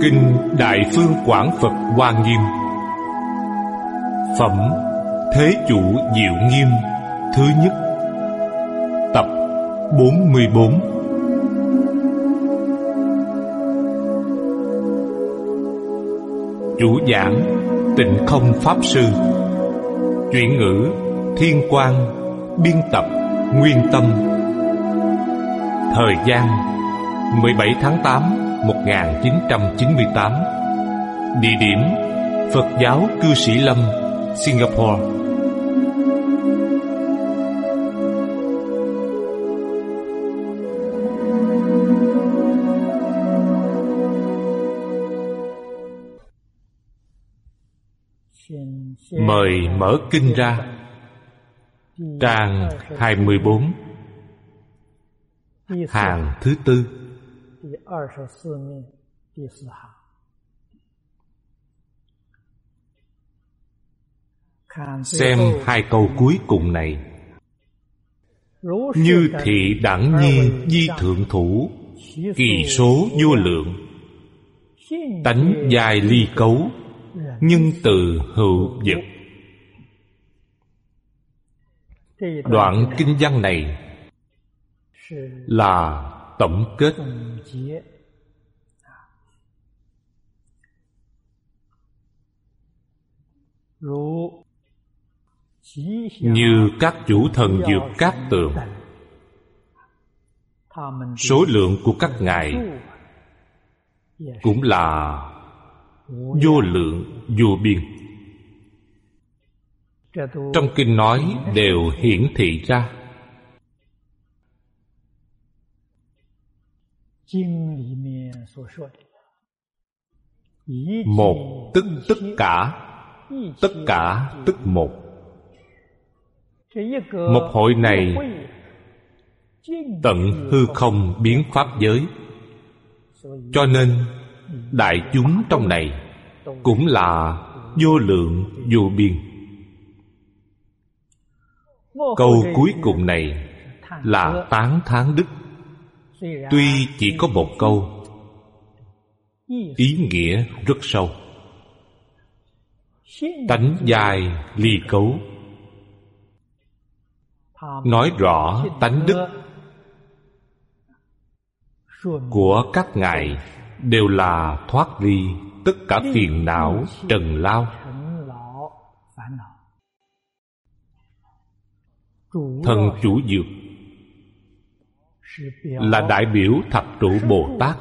Kinh Đại Phương Quảng Phật Hoa Nghiêm. Phẩm Thế Chủ Diệu Nghiêm thứ nhất, tập 44. Chủ giảng Tịnh Không Pháp Sư. Chuyển ngữ Thiên Quang. Biên tập Nguyên Tâm. Thời gian 17 tháng 8 1998. Địa điểm Phật giáo Cư Sĩ Lâm, Singapore. Mời mở kinh ra. Trang 24, hàng thứ tư. Xem hai câu cuối cùng này. Như thị đẳng nhi di thượng thủ, kỳ số vô lượng, tánh dài ly cấu, nhân từ hữu vật. Đoạn kinh văn này là tổng kết. Như các chủ thần dược cát tường, số lượng của các ngài cũng là vô lượng vô biên. Trong kinh nói đều hiển thị ra. Một tức tất cả, tất cả tức một. Một hội này tận hư không biến pháp giới, cho nên đại chúng trong này cũng là vô lượng vô biên. Câu cuối cùng này là tán thán đức. Tuy chỉ có một câu, ý nghĩa rất sâu. Tánh dài ly cấu, nói rõ tánh đức của các ngài đều là thoát ly tất cả phiền não trần lao. Thần chủ dược là đại biểu thập trụ Bồ Tát.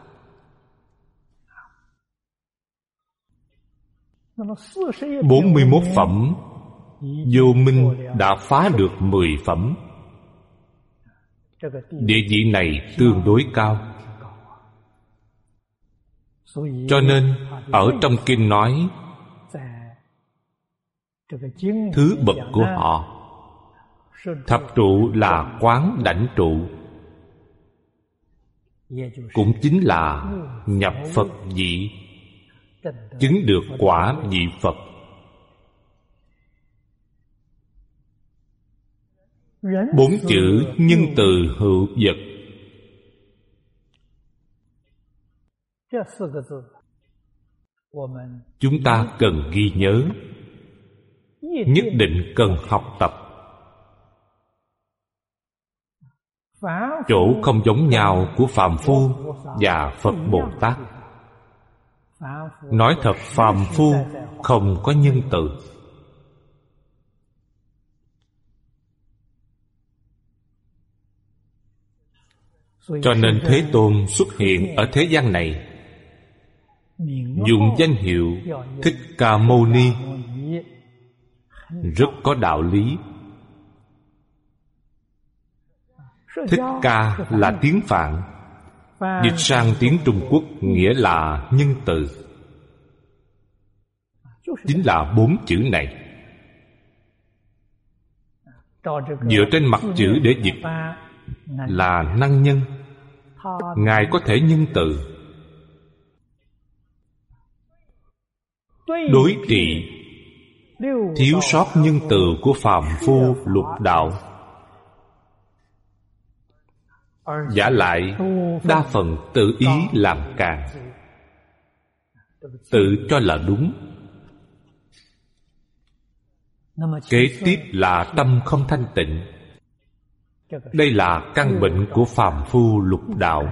41 phẩm, vô minh đã phá được 10 phẩm. Địa vị này tương đối cao. Cho nên ở trong kinh nói thứ bậc của họ, thập trụ là quán đảnh trụ, cũng chính là nhập Phật vị, chứng được quả vị Phật. Bốn chữ nhân từ hữu vật, chúng ta cần ghi nhớ, nhất định cần học tập. Chỗ không giống nhau của phàm phu và Phật Bồ Tát. Nói thật, phàm phu không có nhân từ. Cho nên Thế Tôn xuất hiện ở thế gian này, dùng danh hiệu Thích Ca Mâu Ni, rất có đạo lý. Thích Ca là tiếng Phạn, dịch sang tiếng Trung Quốc nghĩa là nhân từ, chính là 4 chữ này. Dựa trên mặt chữ để dịch là năng nhân. Ngài có thể nhân từ, đối trị thiếu sót nhân từ của phàm phu lục đạo. Vả lại đa phần tự ý làm càng, tự cho là đúng. Kế tiếp là tâm không thanh tịnh. Đây là căn bệnh của phàm phu lục đạo.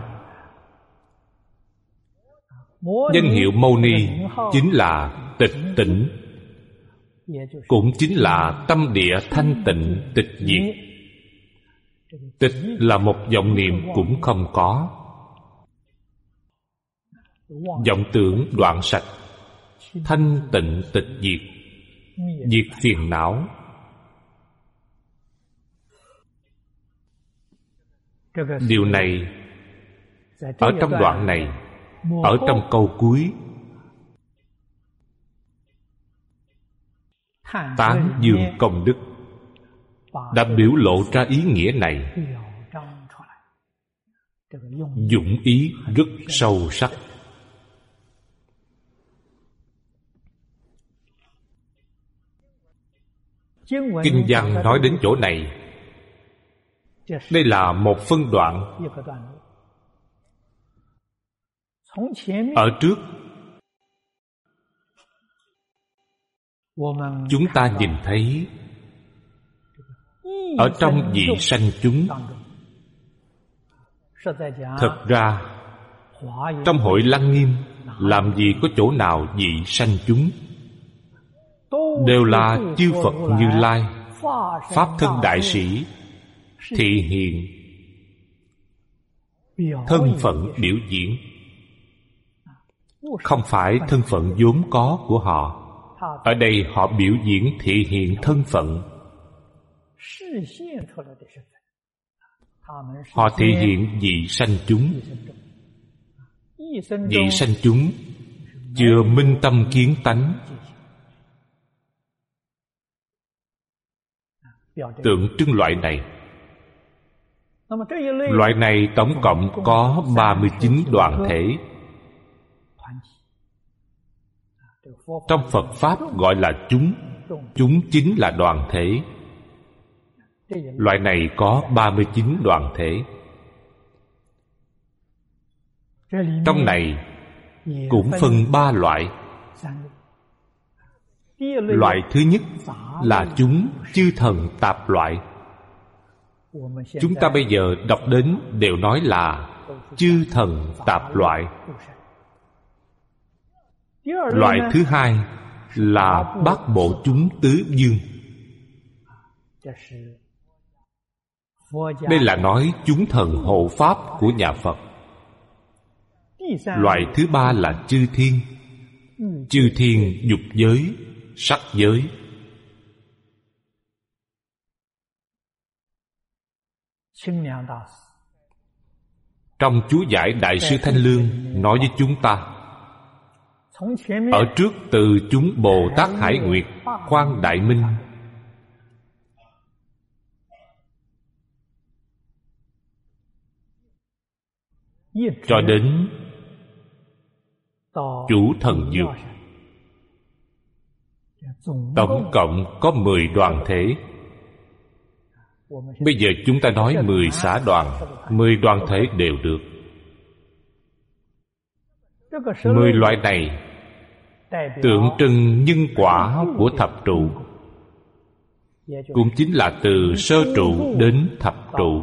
Danh hiệu Mâu Ni chính là tịch tỉnh, cũng chính là tâm địa thanh tịnh tịch diệt. Tịch là một vọng niệm cũng không có, vọng tưởng đoạn sạch, thanh tịnh tịch diệt, diệt phiền não. Điều này ở trong đoạn này, ở trong câu cuối, tán dương công đức, đã biểu lộ ra ý nghĩa này. Dụng ý rất sâu sắc. Kinh văn nói đến chỗ này, đây là một phân đoạn. Ở trước, chúng ta nhìn thấy ở trong vị sanh chúng, thật ra trong hội Lăng Nghiêm làm gì có chỗ nào vị sanh chúng, đều là chư Phật Như Lai, Pháp thân đại sĩ thị hiện thân phận biểu diễn, không phải thân phận vốn có của họ. Ở đây họ biểu diễn thị hiện thân phận. Họ thị hiện vị sanh chúng. Vị sanh chúng chưa minh tâm kiến tánh, tượng trưng loại này. Loại này tổng cộng có 39 đoàn thể. Trong Phật Pháp gọi là chúng. Chúng chính là đoàn thể. Loại này có 39 đoàn thể. Trong này cũng phân 3 loại. Loại thứ nhất là chúng chư thần tạp loại. Chúng ta bây giờ đọc đến đều nói là chư thần tạp loại. Loại thứ hai là bát bộ chúng tứ dương. Đây là nói chúng thần hộ pháp của nhà Phật. Loại thứ ba là chư thiên. Chư thiên dục giới, sắc giới. Trong chú giải Đại sư Thanh Lương nói với chúng ta, ở trước từ chúng Bồ Tát Hải Nguyệt, Quan Đại Minh, cho đến chủ thần dược, tổng cộng có 10 đoàn thể. Bây giờ chúng ta nói 10 xã đoàn, 10 đoàn thể đều được. 10 loại này tượng trưng nhân quả của thập trụ, cũng chính là từ sơ trụ đến thập trụ.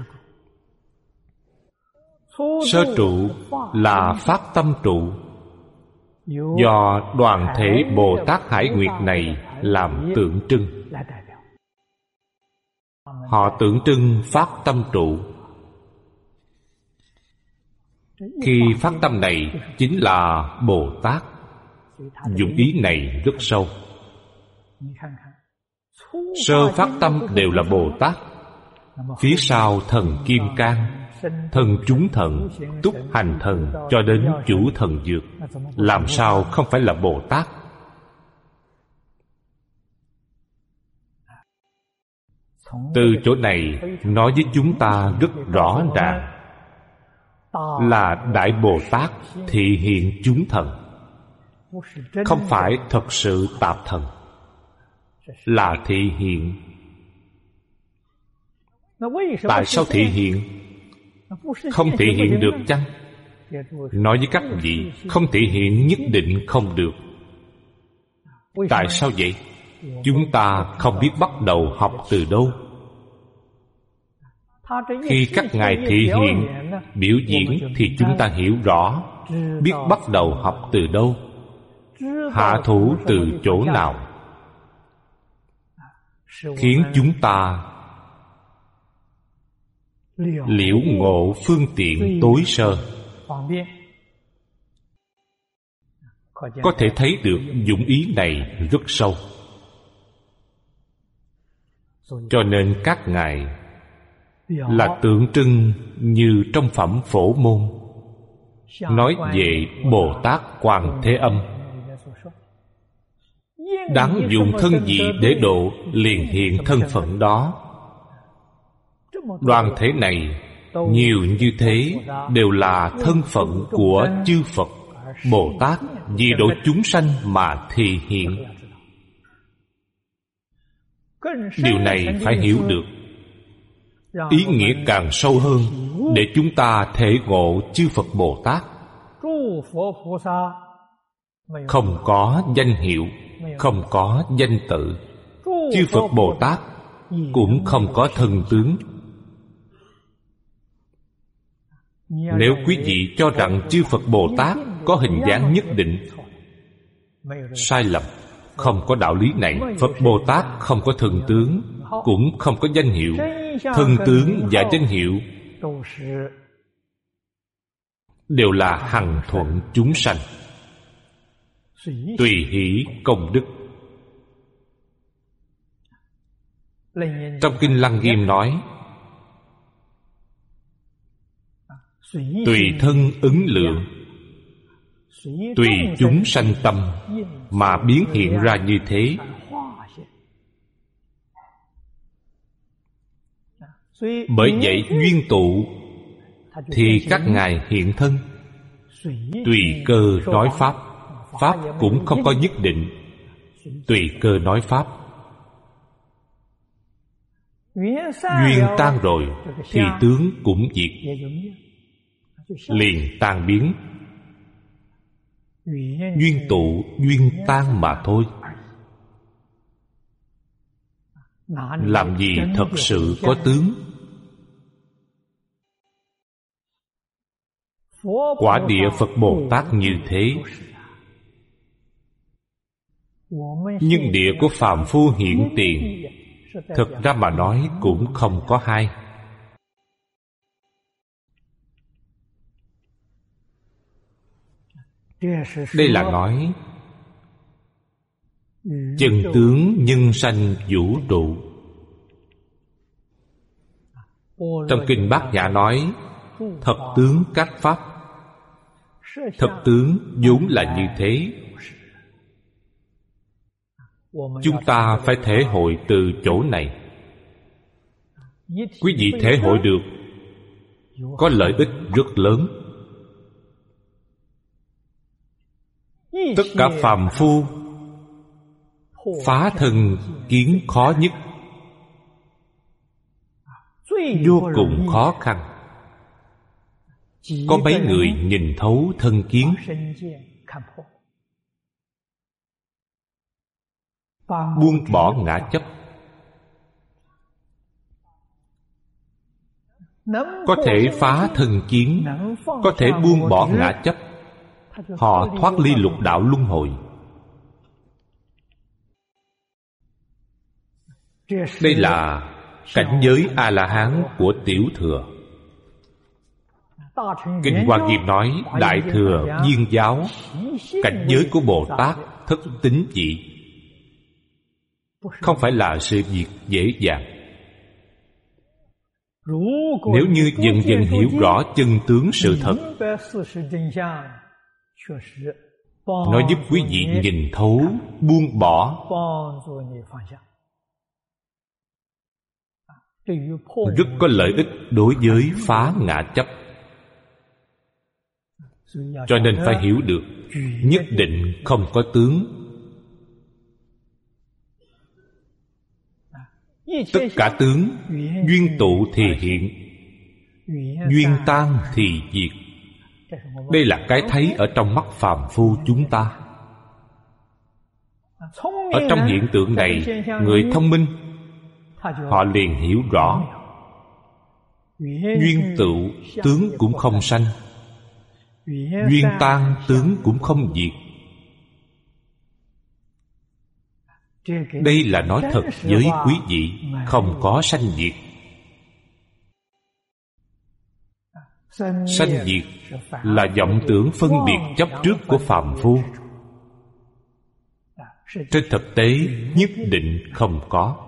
Sơ trụ là phát tâm trụ, do đoàn thể Bồ Tát Hải Nguyệt này làm tượng trưng. Họ tượng trưng phát tâm trụ. Khi phát tâm này chính là Bồ Tát. Dụng ý này rất sâu. Sơ phát tâm đều là Bồ Tát. Phía sau thần Kim Cang, thần chúng thần, túc hành thần, cho đến chủ thần dược, làm sao không phải là Bồ Tát? Từ chỗ này nói với chúng ta rất rõ ràng, là Đại Bồ Tát thị hiện chúng thần, không phải thật sự tạp thần, là thị hiện. Tại sao thị hiện? Không thị hiện được chăng? nói với các vị không thể hiện nhất định không được. Tại sao vậy? Chúng ta không biết bắt đầu học từ đâu. Khi các ngài thể hiện, biểu diễn thì chúng ta hiểu rõ, biết bắt đầu học từ đâu, hạ thủ từ chỗ nào, khiến chúng ta liễu ngộ phương tiện tối sơ. Có thể thấy được dụng ý này rất sâu. Cho nên các ngài là tượng trưng như trong phẩm Phổ Môn nói về Bồ Tát Quan Thế Âm. Đáng dùng thân gì để độ, liền hiện thân phận đó. Đoàn thể này nhiều như thế đều là thân phận của chư Phật Bồ Tát vì độ chúng sanh mà thể hiện. Điều này phải hiểu được. Ý nghĩa càng sâu hơn để chúng ta thể ngộ chư Phật Bồ Tát không có danh hiệu, không có danh tự. Chư Phật Bồ Tát cũng không có thân tướng. Nếu quý vị cho rằng chư Phật Bồ Tát có hình dáng nhất định, sai lầm. Không có đạo lý này. Phật Bồ Tát không có thân tướng, cũng không có danh hiệu. Thân tướng và danh hiệu đều là hằng thuận chúng sanh, tùy hỷ công đức. Trong Kinh Lăng Nghiêm nói, tùy thân ứng lượng, tùy chúng sanh tâm mà biến hiện ra như thế. Bởi vậy duyên tụ thì các ngài hiện thân, tùy cơ nói pháp. Pháp cũng không có nhất định, tùy cơ nói pháp. Duyên tan rồi thì tướng cũng diệt, liền tan biến. Duyên tụ, duyên tan mà thôi. Làm gì thật sự có tướng? Quả địa Phật Bồ Tát như thế, nhưng địa của phàm phu hiện tiền, thực ra mà nói cũng không có hai. Đây là nói chân tướng nhân sanh vũ trụ. Trong Kinh Bát Nhã nói thật tướng các pháp. Thật tướng vốn là như thế. Chúng ta phải thể hội từ chỗ này. Quý vị thể hội được có lợi ích rất lớn. Tất cả phàm phu phá thân kiến khó nhất, vô cùng khó khăn. Có mấy người nhìn thấu thân kiến, buông bỏ ngã chấp. Có thể phá thân kiến, có thể buông bỏ ngã chấp, họ thoát ly lục đạo luân hồi. Đây là cảnh giới A-la-hán của Tiểu Thừa. Kinh Hoa Nghiêm nói Đại Thừa Viên Giáo, cảnh giới của Bồ Tát thất tín vị, không phải là sự việc dễ dàng. Nếu như dần dần hiểu rõ chân tướng sự thật, nó giúp quý vị nhìn thấu, buông bỏ, rất có lợi ích đối với phá ngã chấp. Cho nên phải hiểu được nhất định không có tướng. Tất cả tướng duyên tụ thì hiện, duyên tan thì diệt. Đây là cái thấy ở trong mắt phàm phu chúng ta. Ở trong hiện tượng này, người thông minh họ liền hiểu rõ duyên tựu tướng cũng không sanh, duyên tan tướng cũng không diệt. Đây là nói thật với quý vị, không có sanh diệt. Sanh diệt là vọng tưởng phân biệt chấp trước của phàm phu. Trên thực tế nhất định không có.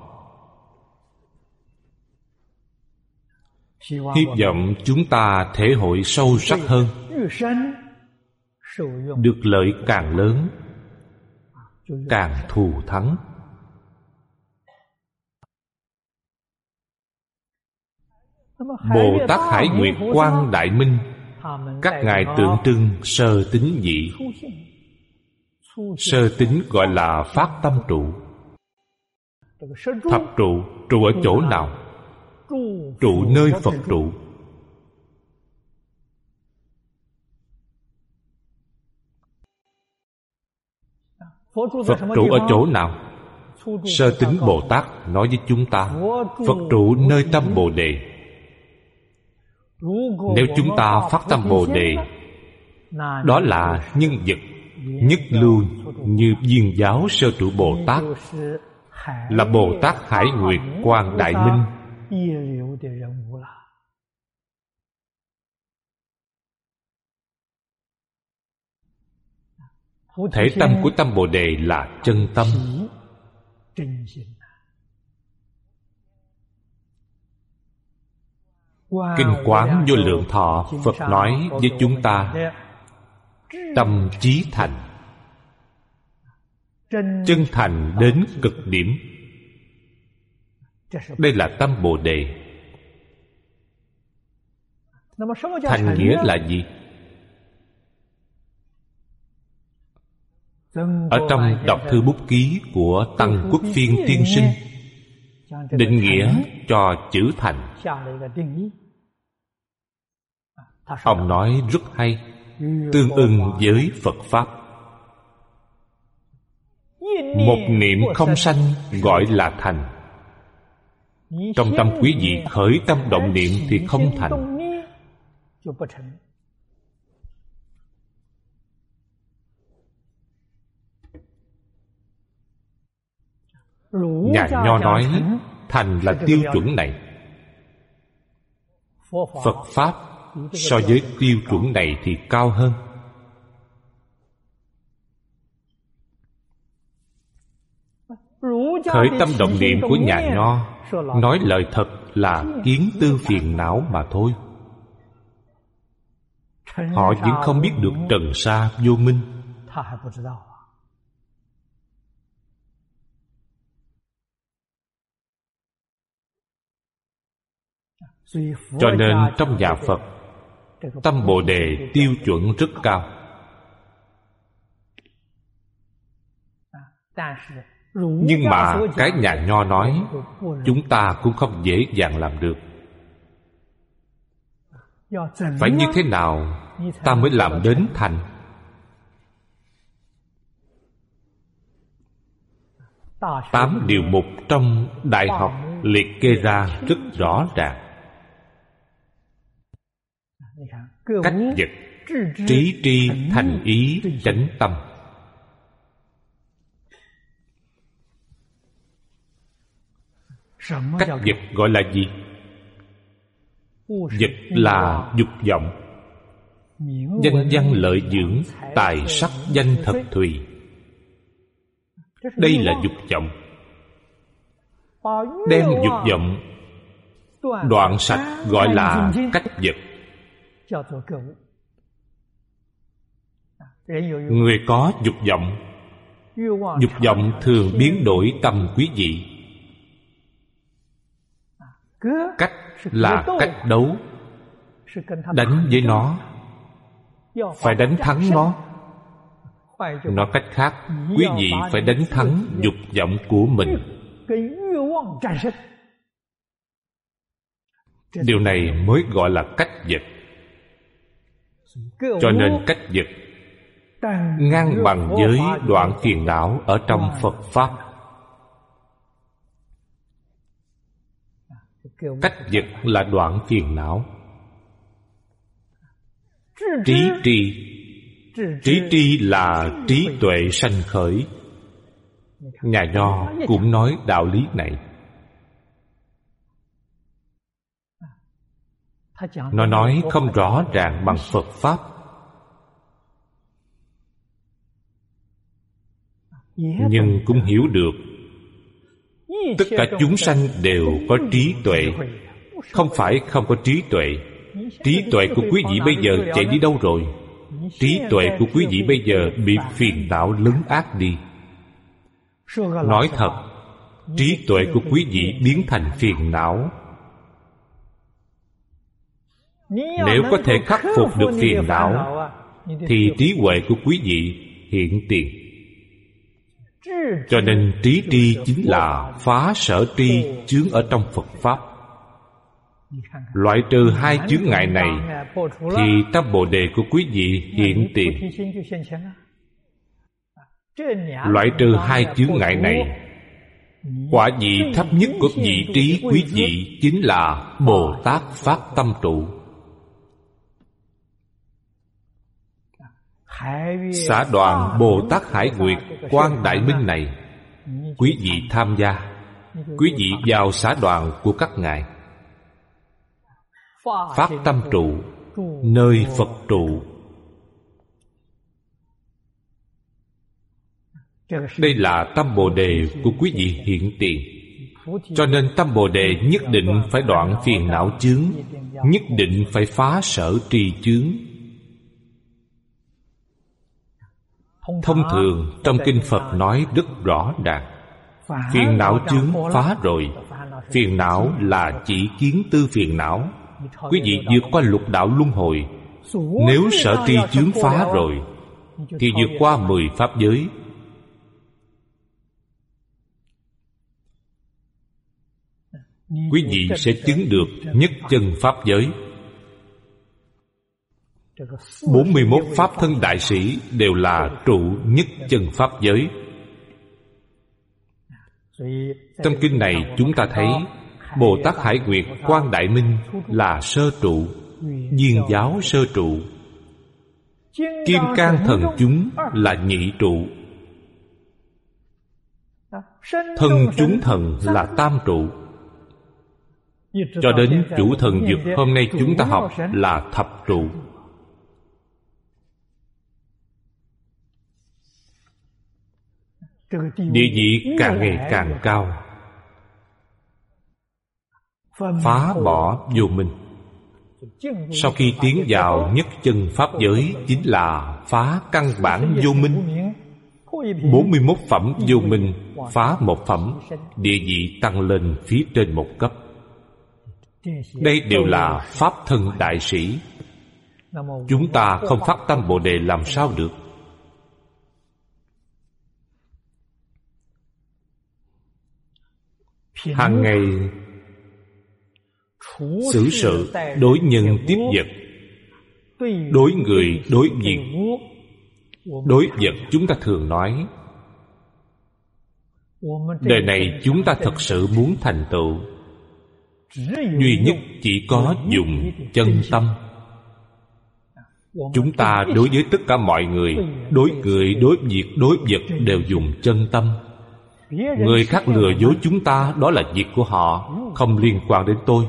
Hy vọng chúng ta thể hội sâu sắc hơn, được lợi càng lớn, càng thù thắng. Bồ Tát Hải Nguyệt Quang Đại Minh, các ngài tượng trưng sơ tín vị. Sơ tín gọi là phát tâm trụ. Thập trụ, trụ ở chỗ nào? Trụ nơi Phật trụ. Phật trụ ở chỗ nào? Sơ tín Bồ Tát nói với chúng ta, Phật trụ nơi tâm Bồ Đề. Nếu chúng ta phát tâm Bồ Đề, đó là nhân vật nhất lưu như Viên Giáo Sơ Trụ Bồ Tát, là Bồ Tát Hải Nguyệt Quang Đại Minh. Thể tâm của tâm Bồ Đề là chân tâm. Kinh Quán Vô Lượng Thọ, Phật nói với chúng ta, tâm chí thành, chân thành đến cực điểm. Đây là tâm Bồ Đề. Thành nghĩa là gì? Ở trong đọc thư bút ký của Tăng Quốc Phiên tiên sinh, định nghĩa cho chữ thành. Ông nói rất hay, tương ưng với Phật Pháp. Một niệm không sanh gọi là thành. Trong tâm quý vị khởi tâm động niệm thì không thành. Nhà Nho nói thành là tiêu chuẩn này. Phật Pháp so với tiêu chuẩn này thì cao hơn. Khởi tâm động niệm của nhà Nho, nói lời thật là kiến tư phiền não mà thôi. Họ vẫn không biết được trần sa vô minh. Cho nên trong nhà Phật, tâm Bồ Đề tiêu chuẩn rất cao. Nhưng mà cái nhà Nho nói, chúng ta cũng không dễ dàng làm được. Phải như thế nào ta mới làm đến thành? Tám điều mục trong Đại học liệt kê ra rất rõ ràng. Cách vật, trí tri thành ý chánh tâm. Cách vật gọi là gì? Vật là dục vọng, danh văn lợi dưỡng, tài sắc danh thật thùy. Đây là dục vọng. Đem dục vọng đoạn sạch gọi là cách vật. Người có dục vọng thường biến đổi tâm quý vị. Cách là cách đấu, đánh với nó, phải đánh thắng nó. Nói cách khác, quý vị phải đánh thắng dục vọng của mình. Điều này mới gọi là cách vật. Cho nên cách vật ngang bằng với đoạn phiền não ở trong Phật Pháp. Cách vật là đoạn phiền não. Trí tri. Trí tri là trí tuệ sanh khởi. Nhà Nho cũng nói đạo lý này. Nó nói không rõ ràng bằng Phật Pháp, nhưng cũng hiểu được tất cả chúng sanh đều có trí tuệ. Không phải không có trí tuệ. Trí tuệ của quý vị bây giờ chạy đi đâu rồi? Trí tuệ của quý vị bây giờ bị phiền não lấn át đi. Nói thật, trí tuệ của quý vị biến thành phiền não. Nếu có thể khắc phục được phiền não, thì trí huệ của quý vị hiện tiền. Cho nên trí tri chính là phá sở tri chướng ở trong Phật Pháp. Loại trừ hai chướng ngại này, thì tâm Bồ Đề của quý vị hiện tiền. Loại trừ hai chướng ngại này, quả vị thấp nhất của vị trí quý vị chính là Bồ Tát phát tâm trụ. Xã đoàn Bồ Tát Hải Nguyệt Quan Đại Minh này, quý vị tham gia, quý vị vào xã đoàn của các ngài. Phát tâm trụ, nơi Phật trụ. Đây là tâm Bồ Đề của quý vị hiện tiền. Cho nên tâm Bồ Đề nhất định phải đoạn phiền não chướng, nhất định phải phá sở tri chướng. Thông thường trong kinh Phật nói rất rõ ràng, phiền não chướng phá rồi. Phiền não là chỉ kiến tư phiền não. Quý vị vượt qua lục đạo luân hồi. Nếu sở tri chướng phá rồi, thì vượt qua 10 pháp giới. Quý vị sẽ chứng được nhất chân pháp giới. 41 pháp thân đại sĩ đều là trụ nhất chân pháp giới. Trong kinh này chúng ta thấy Bồ Tát Hải Nguyệt Quan Đại Minh là sơ trụ, Viên Giáo sơ trụ, Kim Cang Thần Chúng là nhị trụ, Thân Chúng Thần là tam trụ. Cho đến chủ thần dược hôm nay chúng ta học là thập trụ. Địa vị càng ngày càng cao. Phá bỏ vô minh. Sau khi tiến vào nhất chân pháp giới, chính là phá căn bản vô minh. 41 phẩm vô minh, phá một phẩm, địa vị tăng lên phía trên một cấp. Đây đều là pháp thân đại sĩ. Chúng ta không phát tâm Bồ Đề làm sao được? Hàng ngày xử sự, đối nhân tiếp vật, đối người, đối việc. Đối vật chúng ta thường nói, đời này chúng ta thật sự muốn thành tựu, duy nhất chỉ có dùng chân tâm. Chúng ta đối với tất cả mọi người, đối việc, đối vật đều dùng chân tâm. Người khác lừa dối chúng ta, đó là việc của họ, không liên quan đến tôi.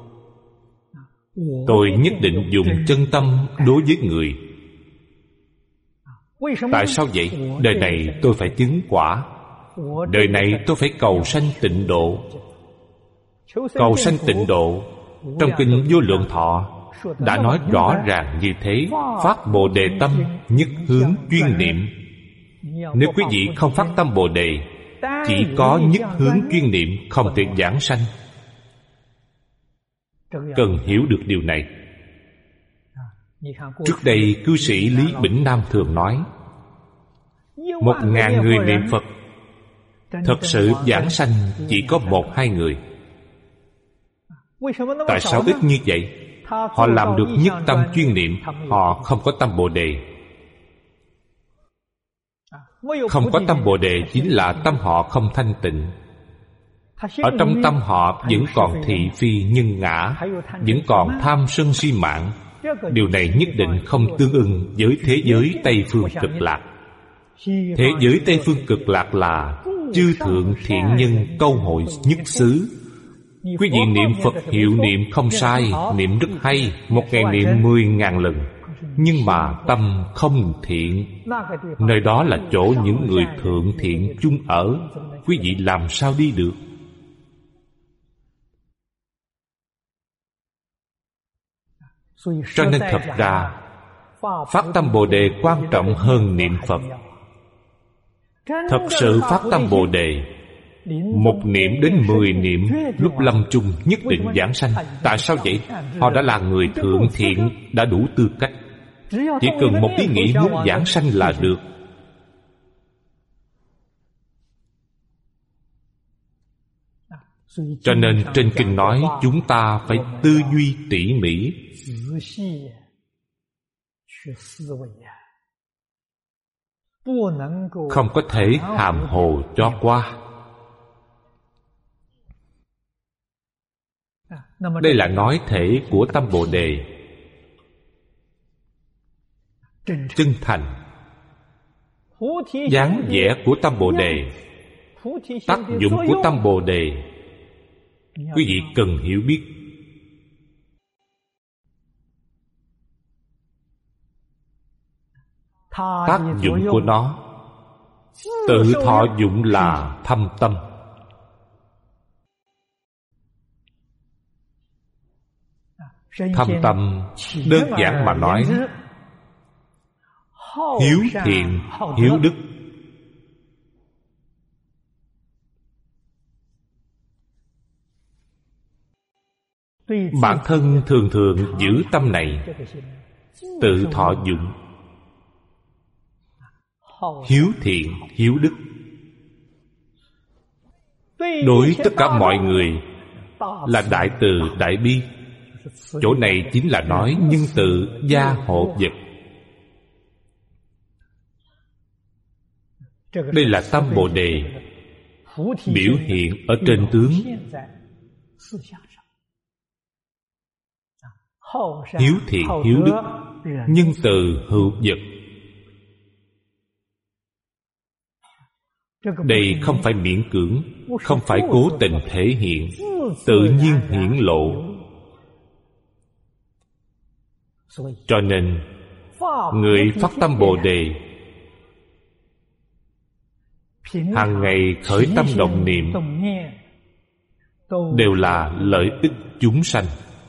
Tôi nhất định dùng chân tâm đối với người. Tại sao vậy? Đời này tôi phải chứng quả. Đời này tôi phải cầu sanh tịnh độ. Cầu sanh tịnh độ, trong kinh Vô Lượng Thọ đã nói rõ ràng như thế. Phát Bồ Đề tâm, nhất hướng chuyên niệm. Nếu quý vị không phát tâm Bồ Đề, chỉ có nhất hướng chuyên niệm, không thể giảng sanh. Cần hiểu được điều này. Trước đây cư sĩ Lý Bỉnh Nam thường nói, 1000 người niệm Phật, thật sự giảng sanh chỉ có 1-2 người. Tại sao ít như vậy? Họ làm được nhất tâm chuyên niệm, họ không có tâm Bồ Đề. Không có tâm Bồ Đề chính là tâm họ không thanh tịnh. Ở trong tâm họ vẫn còn thị phi nhân ngã, vẫn còn tham sân si mạng. Điều này nhất định không tương ưng với thế giới Tây Phương Cực Lạc. Thế giới Tây Phương Cực Lạc là chư thượng thiện nhân câu hội nhất xứ. Quý vị niệm Phật hiệu niệm không sai, niệm rất hay, 1 ngày niệm 10.000 lần. Nhưng mà tâm không thiện, nơi đó là chỗ những người thượng thiện chung ở. Quý vị làm sao đi được? Cho nên thật ra phát tâm Bồ Đề quan trọng hơn niệm Phật. Thật sự phát tâm Bồ Đề, 1 niệm đến 10 niệm, lúc lâm chung nhất định giảng sanh. Tại sao vậy? Họ đã là người thượng thiện, đã đủ tư cách. Chỉ cần một ý nghĩ muốn giảng sanh là được. Cho nên trên kinh nói chúng ta phải tư duy tỉ mỉ, không có thể hàm hồ cho qua. Đây là nói thể của tâm Bồ Đề. Chân thành, dáng vẻ của tâm Bồ Đề, tác dụng của tâm Bồ Đề, quý vị cần hiểu biết. Tác dụng của nó, tự thọ dụng là thâm tâm. Thâm tâm đơn giản mà nói, hiếu thiện, hiếu đức. Bản thân thường thường giữ tâm này, tự thọ dụng. Hiếu thiện, hiếu đức. Đối tất cả mọi người là đại từ, đại bi. Chỗ này chính là nói nhân từ gia hộ vật. Đây là tâm Bồ Đề biểu hiện ở trên tướng. Hiếu thiện, hiếu đức, nhân từ hữu vật. Đây không phải miễn cưỡng, không phải cố tình thể hiện, tự nhiên hiển lộ. Cho nên người phát tâm Bồ Đề hàng ngày khởi tâm động niệm đều là lợi ích chúng sanh.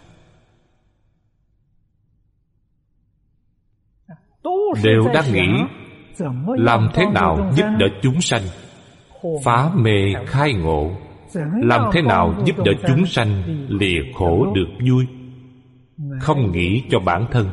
Đều đang nghĩ làm thế nào giúp đỡ chúng sanh phá mê khai ngộ, làm thế nào giúp đỡ chúng sanh lìa khổ được vui, không nghĩ cho bản thân.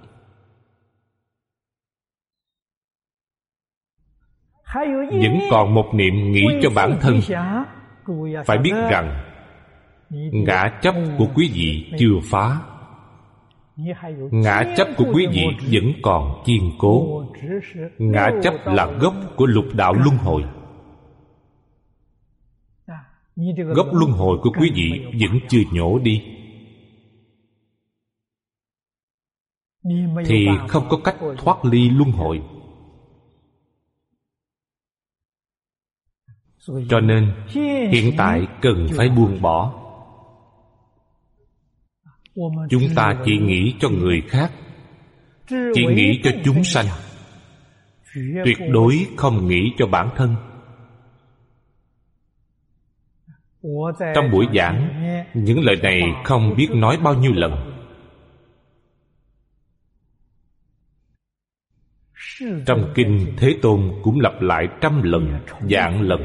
Vẫn còn một niệm nghĩ cho bản thân. Phải biết rằng ngã chấp của quý vị chưa phá. Ngã chấp của quý vị vẫn còn kiên cố. Ngã chấp là gốc của lục đạo luân hồi. Gốc luân hồi của quý vị vẫn chưa nhổ đi, thì không có cách thoát ly luân hồi. Cho nên hiện tại cần phải buông bỏ. Chúng ta chỉ nghĩ cho người khác, chỉ nghĩ cho chúng sanh, tuyệt đối không nghĩ cho bản thân. Trong buổi giảng, những lời này không biết nói bao nhiêu lần. Trong kinh Thế Tôn cũng lặp lại 100 lần, vạn lần.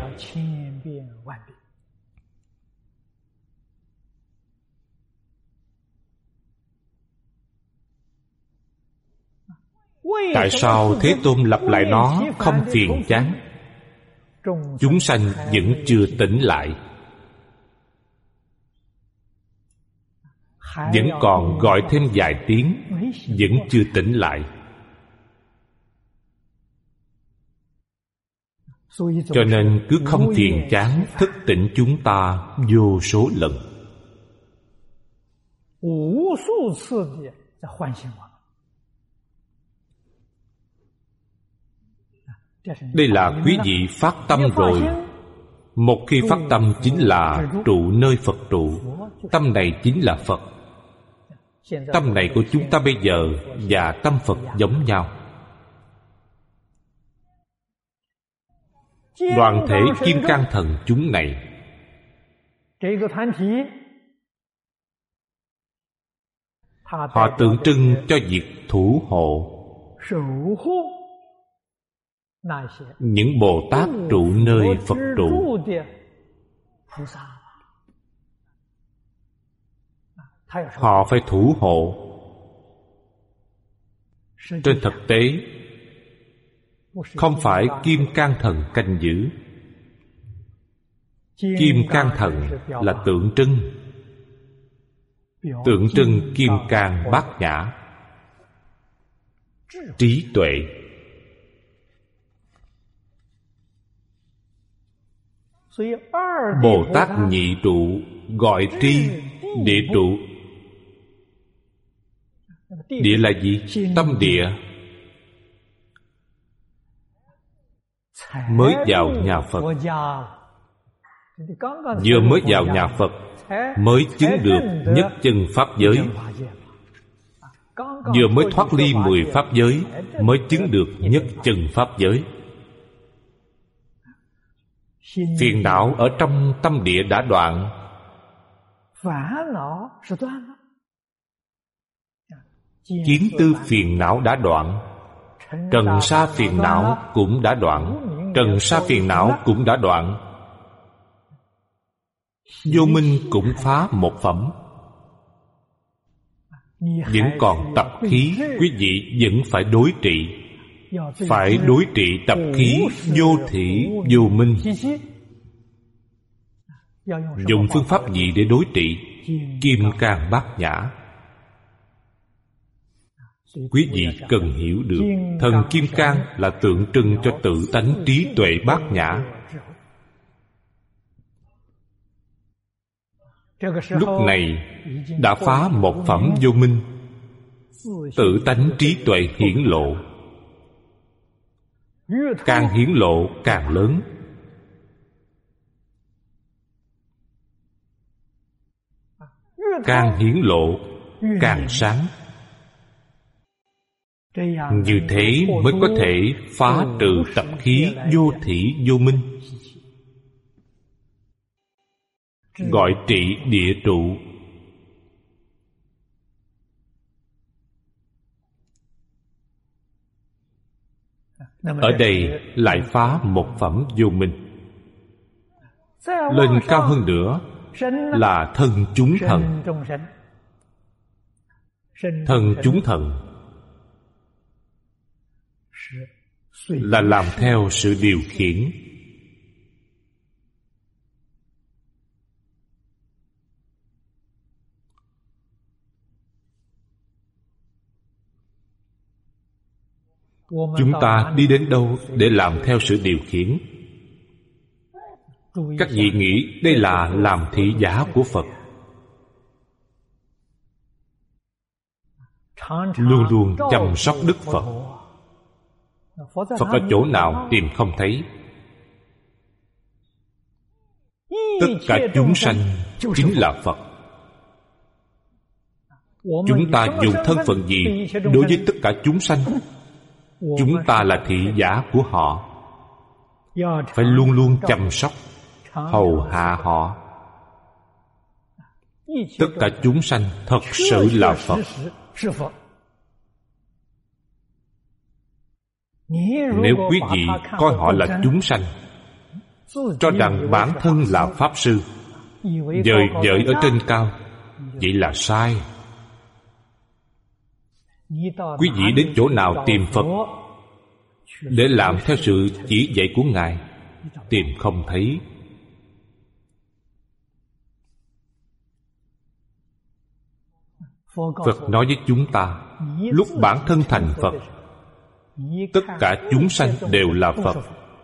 Tại sao Thế Tôn lặp lại nó không phiền chán? Chúng sanh vẫn chưa tỉnh lại, vẫn còn gọi thêm vài tiếng, vẫn chưa tỉnh lại. Cho nên cứ không phiền chán thức tỉnh chúng ta vô số lần. Đây là quý vị phát tâm rồi. Một khi phát tâm chính là trụ nơi Phật trụ. Tâm này chính là Phật. Tâm này của chúng ta bây giờ và tâm Phật giống nhau. Đoàn thể Kim Cang Thần chúng này, họ tượng trưng cho việc thủ hộ những Bồ Tát trụ nơi Phật trụ. Họ phải thủ hộ. Trên thực tế, không phải Kim Cang Thần canh giữ. Kim Cang Thần là tượng trưng, tượng trưng Kim Cang Bát Nhã, trí tuệ. Bồ Tát nhị trụ gọi tri địa trụ. Địa là gì? Tâm địa. Mới vào nhà Phật, vừa mới vào nhà Phật mới chứng được nhất chân pháp giới, vừa mới thoát ly 10 pháp giới mới chứng được nhất chân pháp giới. Phiền não ở trong tâm địa đã đoạn. Kiến tư phiền não đã đoạn. Trần sa phiền não cũng đã đoạn. Trần sa phiền não cũng đã đoạn. Vô minh cũng phá một phẩm. Vẫn còn tập khí, quý vị vẫn phải đối trị. Phải đối trị tập khí vô thỉ vô minh. Dùng phương pháp gì để đối trị? Kim Cang Bát Nhã. Quý vị cần hiểu được, thần Kim Cang là tượng trưng cho tự tánh trí tuệ bát nhã. Lúc này đã phá một phẩm vô minh, tự tánh trí tuệ hiển lộ. Càng hiển lộ càng lớn. Càng hiển lộ càng sáng. Như thế mới có thể phá trừ tập khí vô thỉ vô minh, gọi trị địa trụ. Ở đây lại phá một phẩm vô minh. Lên cao hơn nữa là thân chúng thần. Thân chúng thần là làm theo sự điều khiển. Chúng ta đi đến đâu để làm theo sự điều khiển? Các vị nghĩ đây là làm thị giả của Phật. Luôn luôn chăm sóc Đức Phật. Phật ở chỗ nào tìm không thấy. Tất cả chúng sanh chính là Phật. Chúng ta dùng thân phận gì đối với tất cả chúng sanh? Chúng ta là thị giả của họ. Phải luôn luôn chăm sóc, hầu hạ họ. Tất cả chúng sanh thật sự là Phật. Nếu quý vị coi họ là chúng sanh, cho rằng bản thân là Pháp Sư, vời vợi ở trên cao, vậy là sai. Quý vị đến chỗ nào tìm Phật để làm theo sự chỉ dạy của Ngài? Tìm không thấy. Phật nói với chúng ta, lúc bản thân thành Phật, tất cả chúng sanh đều là Phật.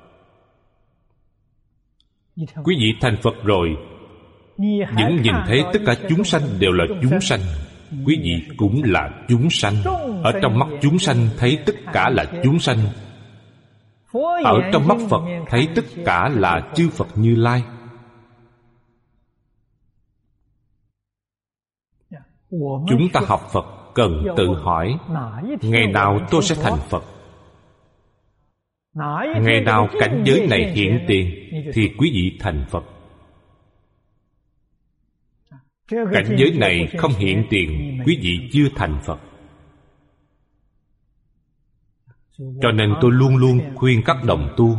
Quý vị thành Phật rồi, vẫn nhìn thấy tất cả chúng sanh đều là chúng sanh. Quý vị cũng là chúng sanh. Ở trong mắt chúng sanh thấy tất cả là chúng sanh. Ở trong mắt Phật thấy tất cả là chư Phật Như Lai. Chúng ta học Phật cần tự hỏi, ngày nào tôi sẽ thành Phật? Ngày nào cảnh giới này hiện tiền thì quý vị thành Phật. Cảnh giới này không hiện tiền, quý vị chưa thành Phật. Cho nên tôi luôn luôn khuyên các đồng tu,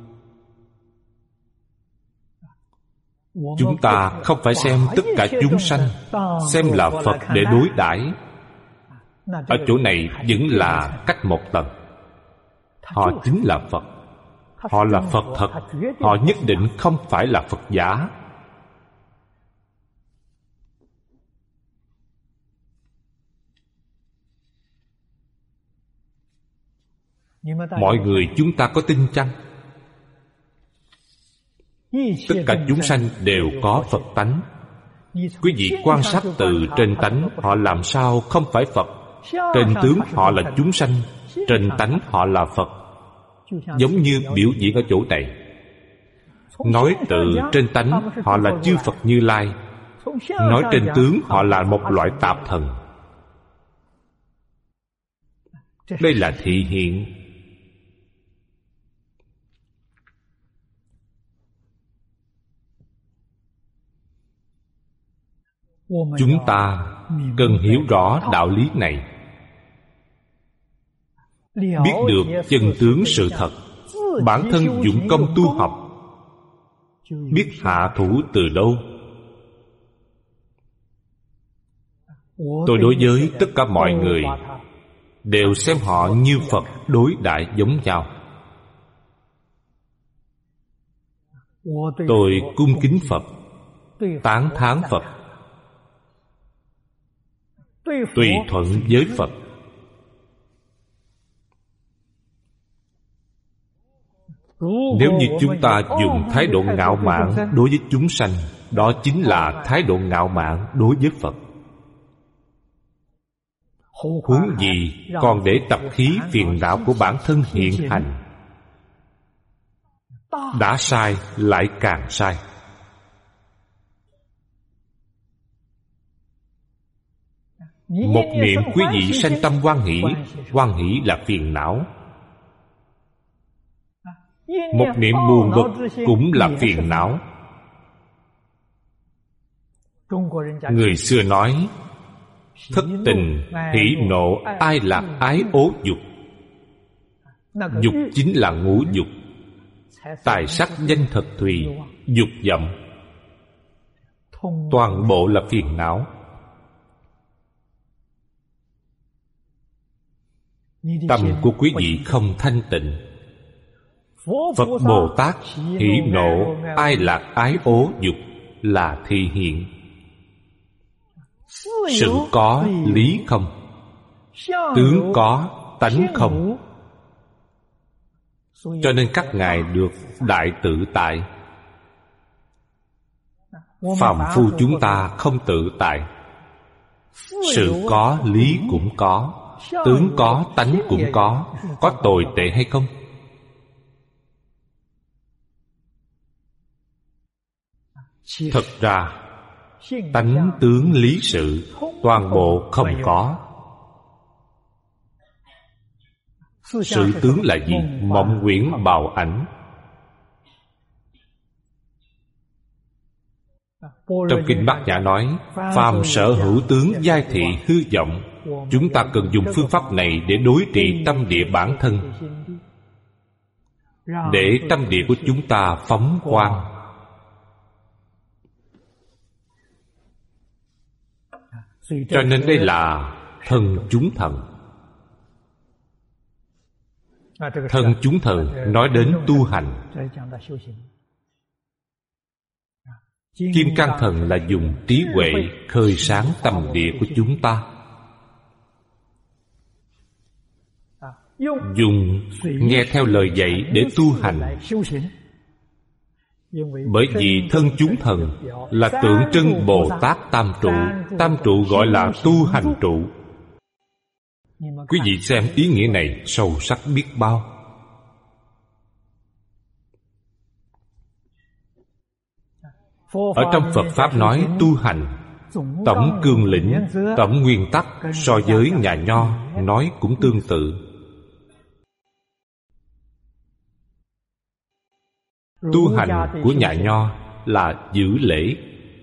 chúng ta không phải xem tất cả chúng sanh, xem là Phật để đối đãi. Ở chỗ này vẫn là cách một tầng. Họ chính là Phật. Họ là Phật thật. Họ nhất định không phải là Phật giả. Mọi người chúng ta có tin chăng? Tất cả chúng sanh đều có Phật tánh. Quý vị quan sát từ trên tánh họ làm sao không phải Phật. Trên tướng họ là chúng sanh, trên tánh họ là Phật. Giống như biểu diễn ở chỗ này, nói từ trên tánh họ là chư Phật Như Lai, nói trên tướng họ là một loại tạp thần. Đây là thị hiện. Chúng ta cần hiểu rõ đạo lý này, biết được chân tướng sự thật, bản thân dụng công tu học, biết hạ thủ từ đâu. Tôi đối với tất cả mọi người đều xem họ như Phật đối đãi giống nhau. Tôi cung kính Phật, tán thán Phật, tùy thuận với Phật. Nếu như chúng ta dùng thái độ ngạo mạn đối với chúng sanh, đó chính là thái độ ngạo mạn đối với Phật. Huống gì còn để tập khí phiền não của bản thân hiện hành. Đã sai lại càng sai. Một niệm quý vị sanh tâm hoan hỷ, hoan hỷ là phiền não. Một niệm buồn bực cũng là phiền não. Người xưa nói, thất tình, hỉ nộ, ai lạc ái ố dục. Dục chính là ngũ dục. Tài sắc danh thật thùy, dục vọng, toàn bộ là phiền não. Tâm của quý vị không thanh tịnh. Phật Bồ Tát hỉ nộ ai lạc ái ố dục là thị hiện. Sự có lý không, tướng có tánh không. Cho nên các ngài được đại tự tại. Phàm phu chúng ta không tự tại. Sự có lý cũng có, tướng có tánh cũng có tồi tệ hay không? Thật ra tánh tướng lý sự toàn bộ không có. Sự tướng là gì? Mộng huyễn bào ảnh. Trong Kinh Bát Nhã nói, phàm sở hữu tướng giai thị hư vọng. Chúng ta cần dùng phương pháp này để đối trị tâm địa bản thân, để tâm địa của chúng ta phóng quang. Cho nên đây là thần chúng thần. Thần chúng thần nói đến tu hành. Kim Cang thần là dùng trí huệ khơi sáng tâm địa của chúng ta. dùng nghe theo lời dạy để tu hành. Bởi vì thân chúng thần là tượng trưng Bồ Tát Tam Trụ. Tam trụ gọi là tu hành trụ. Quý vị xem ý nghĩa này sâu sắc biết bao. Ở trong Phật Pháp nói tu hành, tổng cương lĩnh, tổng nguyên tắc so với nhà Nho nói cũng tương tự. Tu hành của nhà Nho là giữ lễ.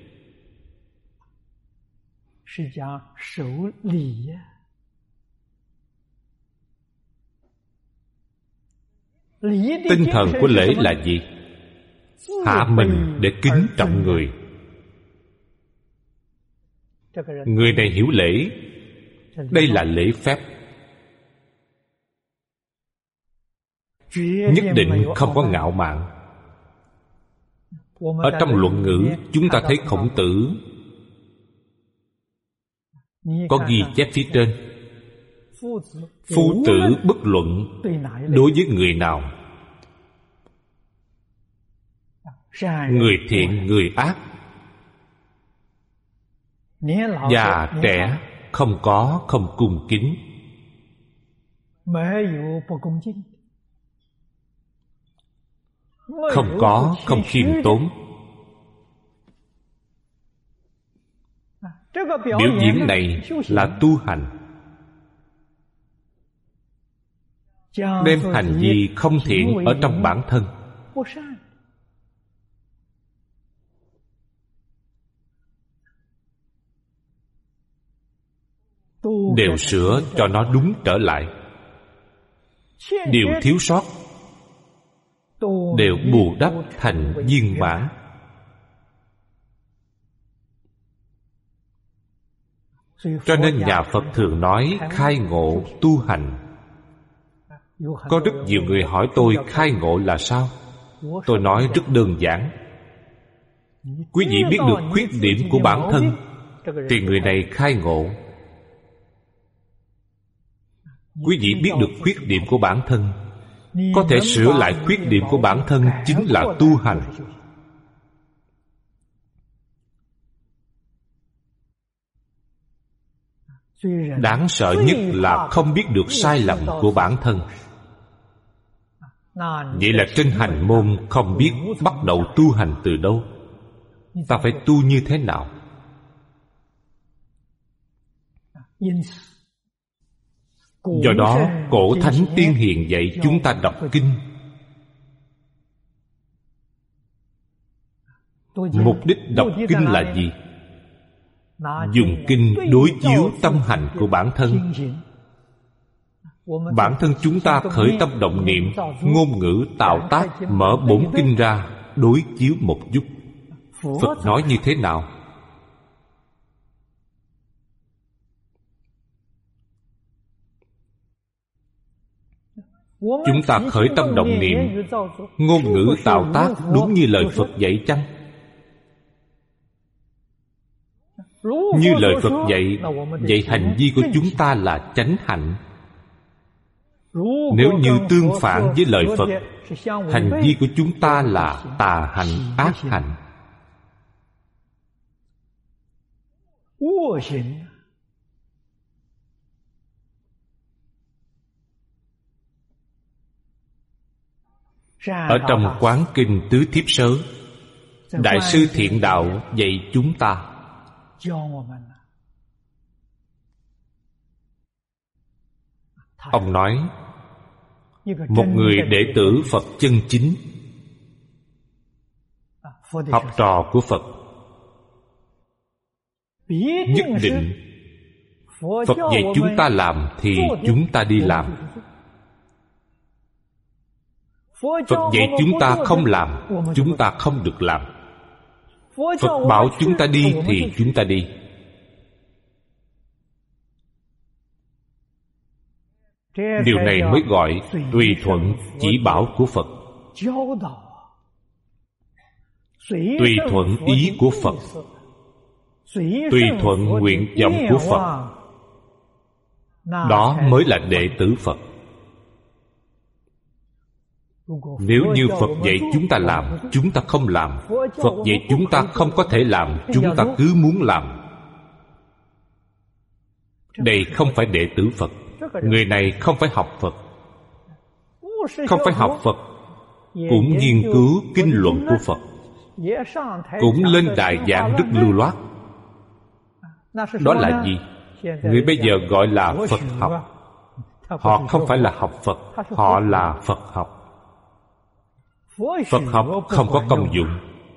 Tinh thần của lễ là gì? Hạ mình để kính trọng người. Người này hiểu lễ. Đây là lễ phép. Nhất định không có ngạo mạn. Ở trong luận ngữ, chúng ta thấy Khổng Tử có ghi chép phía trên: phu tử bất luận đối với người nào, người thiện người ác, già trẻ, không có không cung kính. Không có không khiêm tốn. Biểu diễn này là tu hành. Đem hành vi không thiện ở trong bản thân đều sửa cho nó đúng trở lại. Điều thiếu sót đều bù đắp thành viên mãn. Cho nên nhà Phật thường nói khai ngộ tu hành. Có rất nhiều người hỏi tôi khai ngộ là sao? Tôi nói rất đơn giản. Quý vị biết được khuyết điểm của bản thân thì người này khai ngộ. Quý vị biết được khuyết điểm của bản thân, có thể sửa lại khuyết điểm của bản thân chính là tu hành. Đáng sợ nhất là không biết được sai lầm của bản thân. Vậy là trên hành môn không biết bắt đầu tu hành từ đâu, ta phải tu như thế nào. Do đó cổ thánh tiên hiền dạy chúng ta đọc kinh. Mục đích đọc kinh là gì? Dùng kinh đối chiếu tâm hành của bản thân. Bản thân chúng ta khởi tâm động niệm, ngôn ngữ tạo tác, mở bổn kinh ra đối chiếu một chút. Phật nói như thế nào? Chúng ta khởi tâm động niệm, ngôn ngữ tạo tác đúng như lời Phật dạy chăng? Như lời Phật dạy, vậy hành vi của chúng ta là chánh hạnh. Nếu như tương phản với lời Phật, hành vi của chúng ta là tà hạnh, ác hạnh. Ở trong Quán Kinh Tứ Thiếp Sớ, Đại sư Thiện Đạo dạy chúng ta ông nói, một người đệ tử Phật chân chính, học trò của Phật, nhất định Phật dạy chúng ta làm thì chúng ta đi làm. Phật dạy chúng ta không làm, chúng ta không được làm. Phật bảo chúng ta đi thì chúng ta đi. Điều này mới gọi tùy thuận chỉ bảo của Phật, tùy thuận ý của Phật, tùy thuận nguyện vọng của Phật. Đó mới là đệ tử Phật. Nếu như Phật dạy chúng ta làm, chúng ta không làm. Phật dạy chúng ta không có thể làm, chúng ta cứ muốn làm. Đây không phải đệ tử Phật. Người này không phải học Phật. Không phải học Phật, cũng nghiên cứu kinh luận của Phật, cũng lên đài giảng rất lưu loát. Đó là gì? Người bây giờ gọi là Phật học. Họ không phải là học Phật, họ là Phật học. Phật học không có công dụng.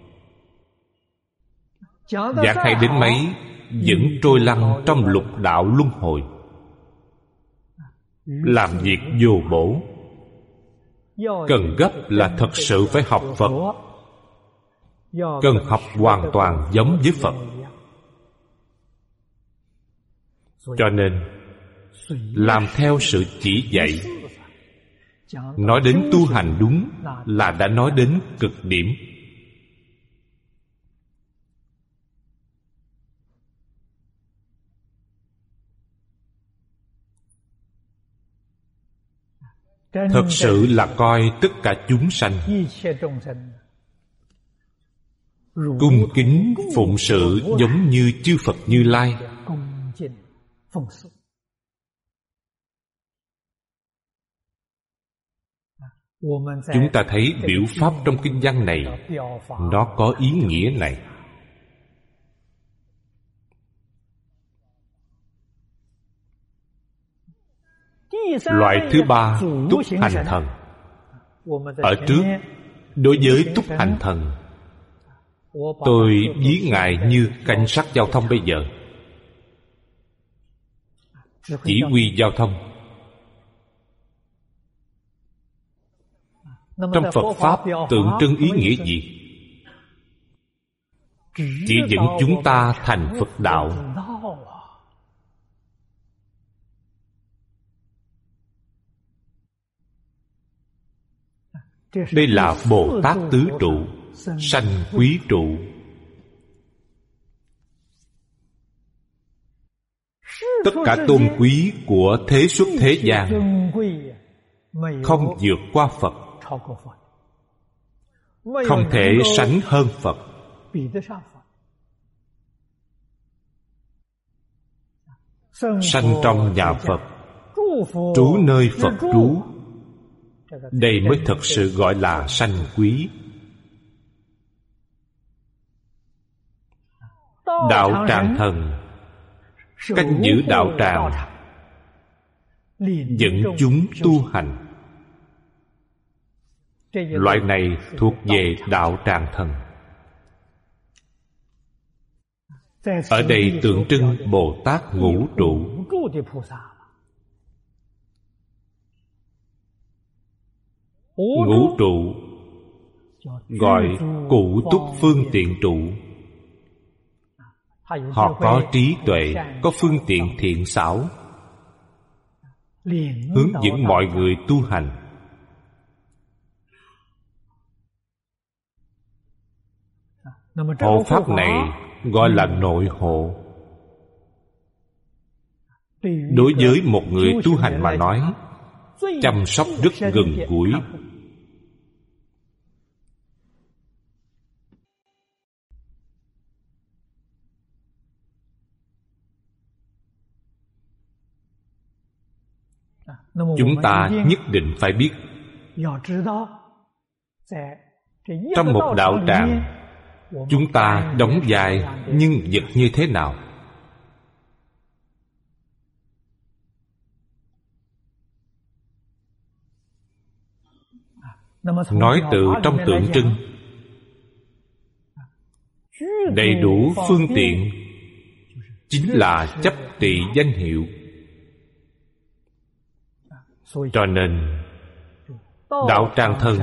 Giảng hay đến mấy vẫn trôi lăn trong lục đạo luân hồi, làm việc vô bổ. Cần gấp là thật sự phải học Phật. Cần học hoàn toàn giống với Phật. Cho nên làm theo sự chỉ dạy. Nói đến tu hành đúng là đã nói đến cực điểm. Thật sự là coi tất cả chúng sanh cung kính phụng sự giống như chư Phật Như Lai. Chúng ta thấy biểu pháp trong kinh văn này, nó có ý nghĩa này. Loại thứ ba, túc hành thần. Ở trước, đối với túc hành thần, tôi ví Ngài như cảnh sát giao thông bây giờ, chỉ huy giao thông. Trong Phật Pháp tượng trưng ý nghĩa gì? Chỉ dẫn chúng ta thành Phật đạo. Đây là Bồ Tát tứ trụ, sanh quý trụ. Tất cả tôn quý của thế xuất thế gian không vượt qua Phật, không thể sánh hơn Phật. Sanh trong nhà Phật, trú nơi Phật trú, đây mới thật sự gọi là sanh quý. Đạo tràng thần, cách giữ đạo tràng, dẫn chúng tu hành. Loại này thuộc về đạo tràng thần. Ở đây tượng trưng Bồ Tát ngũ trụ. Ngũ trụ gọi cụ túc phương tiện trụ. Họ có trí tuệ, có phương tiện thiện xảo, hướng dẫn mọi người tu hành. Hộ pháp này gọi là nội hộ. Đối với một người tu hành mà nói, chăm sóc rất gần gũi. Chúng ta nhất định phải biết, trong một đạo tràng, chúng ta đóng vai nhân vật như thế nào? Nói từ trong tượng trưng, đầy đủ phương tiện chính là chấp trì danh hiệu. Cho nên đạo tràng thân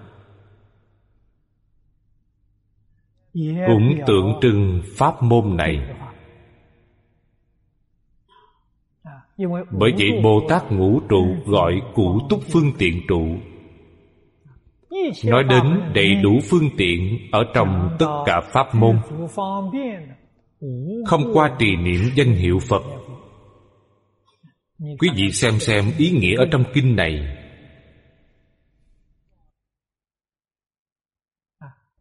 cũng tượng trưng pháp môn này. Bởi vậy Bồ Tát ngũ trụ gọi cụ túc phương tiện trụ, nói đến đầy đủ phương tiện ở trong tất cả pháp môn, không qua trì niệm danh hiệu Phật. Quý vị xem ý nghĩa ở trong kinh này.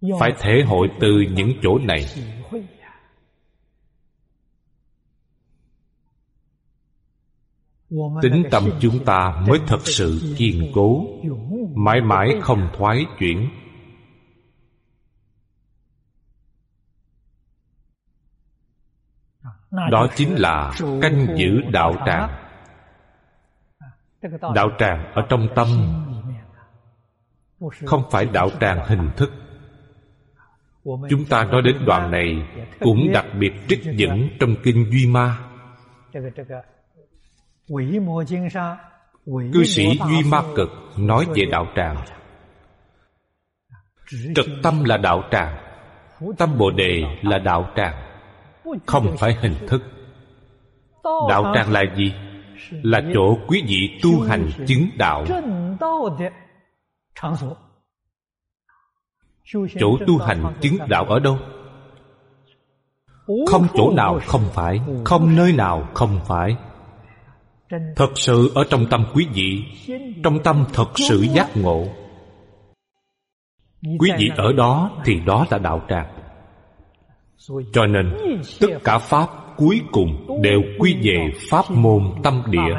phải thể hội từ những chỗ này. Tín tâm chúng ta mới thật sự kiên cố, mãi mãi không thoái chuyển. Đó chính là canh giữ đạo tràng. Đạo tràng ở trong tâm, không phải đạo tràng hình thức. Chúng ta nói đến đoạn này cũng đặc biệt trích dẫn trong kinh Duy Ma. Cư sĩ Duy Ma Cực nói về đạo tràng. Trực tâm là đạo tràng, tâm Bồ Đề là đạo tràng, không phải hình thức. Đạo tràng là gì? Là chỗ quý vị tu hành chứng đạo. Chỗ tu hành chứng đạo ở đâu? Không chỗ nào không phải, không nơi nào không phải. Thật sự ở trong tâm quý vị, trong tâm thật sự giác ngộ. Quý vị ở đó thì đó là đạo tràng. Cho nên tất cả pháp cuối cùng đều quy về pháp môn tâm địa.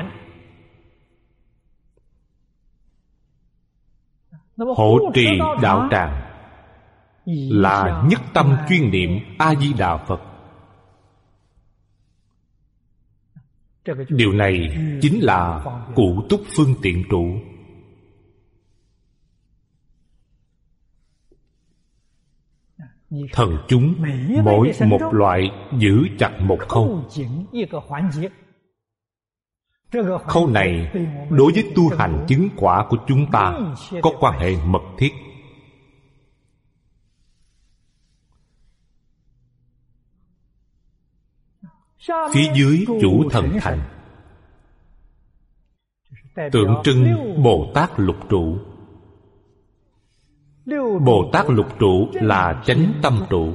Hộ trì đạo tràng là nhất tâm chuyên niệm A-di-đà Phật. Điều này chính là cụ túc phương tiện trụ. Thần chúng mỗi một loại giữ chặt một khâu. Khâu này đối với tu hành chứng quả của chúng ta có quan hệ mật thiết. Phía dưới chủ thần thành tượng trưng Bồ Tát lục trụ. Bồ Tát lục trụ là chánh tâm trụ.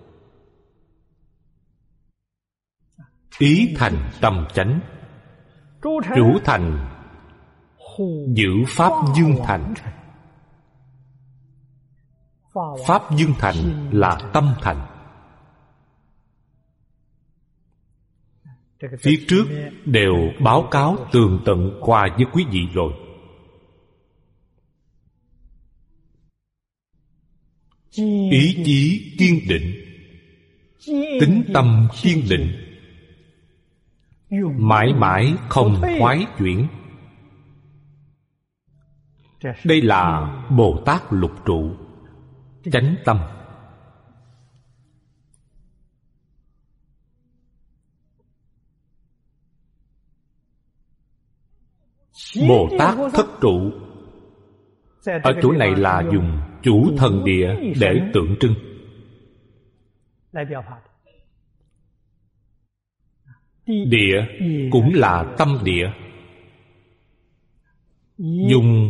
Ý thành tâm chánh. Chủ thành giữ pháp dương thành. Pháp dương thành là tâm thành. Phía trước đều báo cáo tường tận qua với quý vị rồi. Ý chí kiên định, tín tâm kiên định, mãi mãi không thoái chuyển. Đây là Bồ Tát lục trụ, chánh tâm. Bồ Tát thất trụ, ở chỗ này là dùng chủ thần địa để tượng trưng. Địa cũng là tâm địa, dùng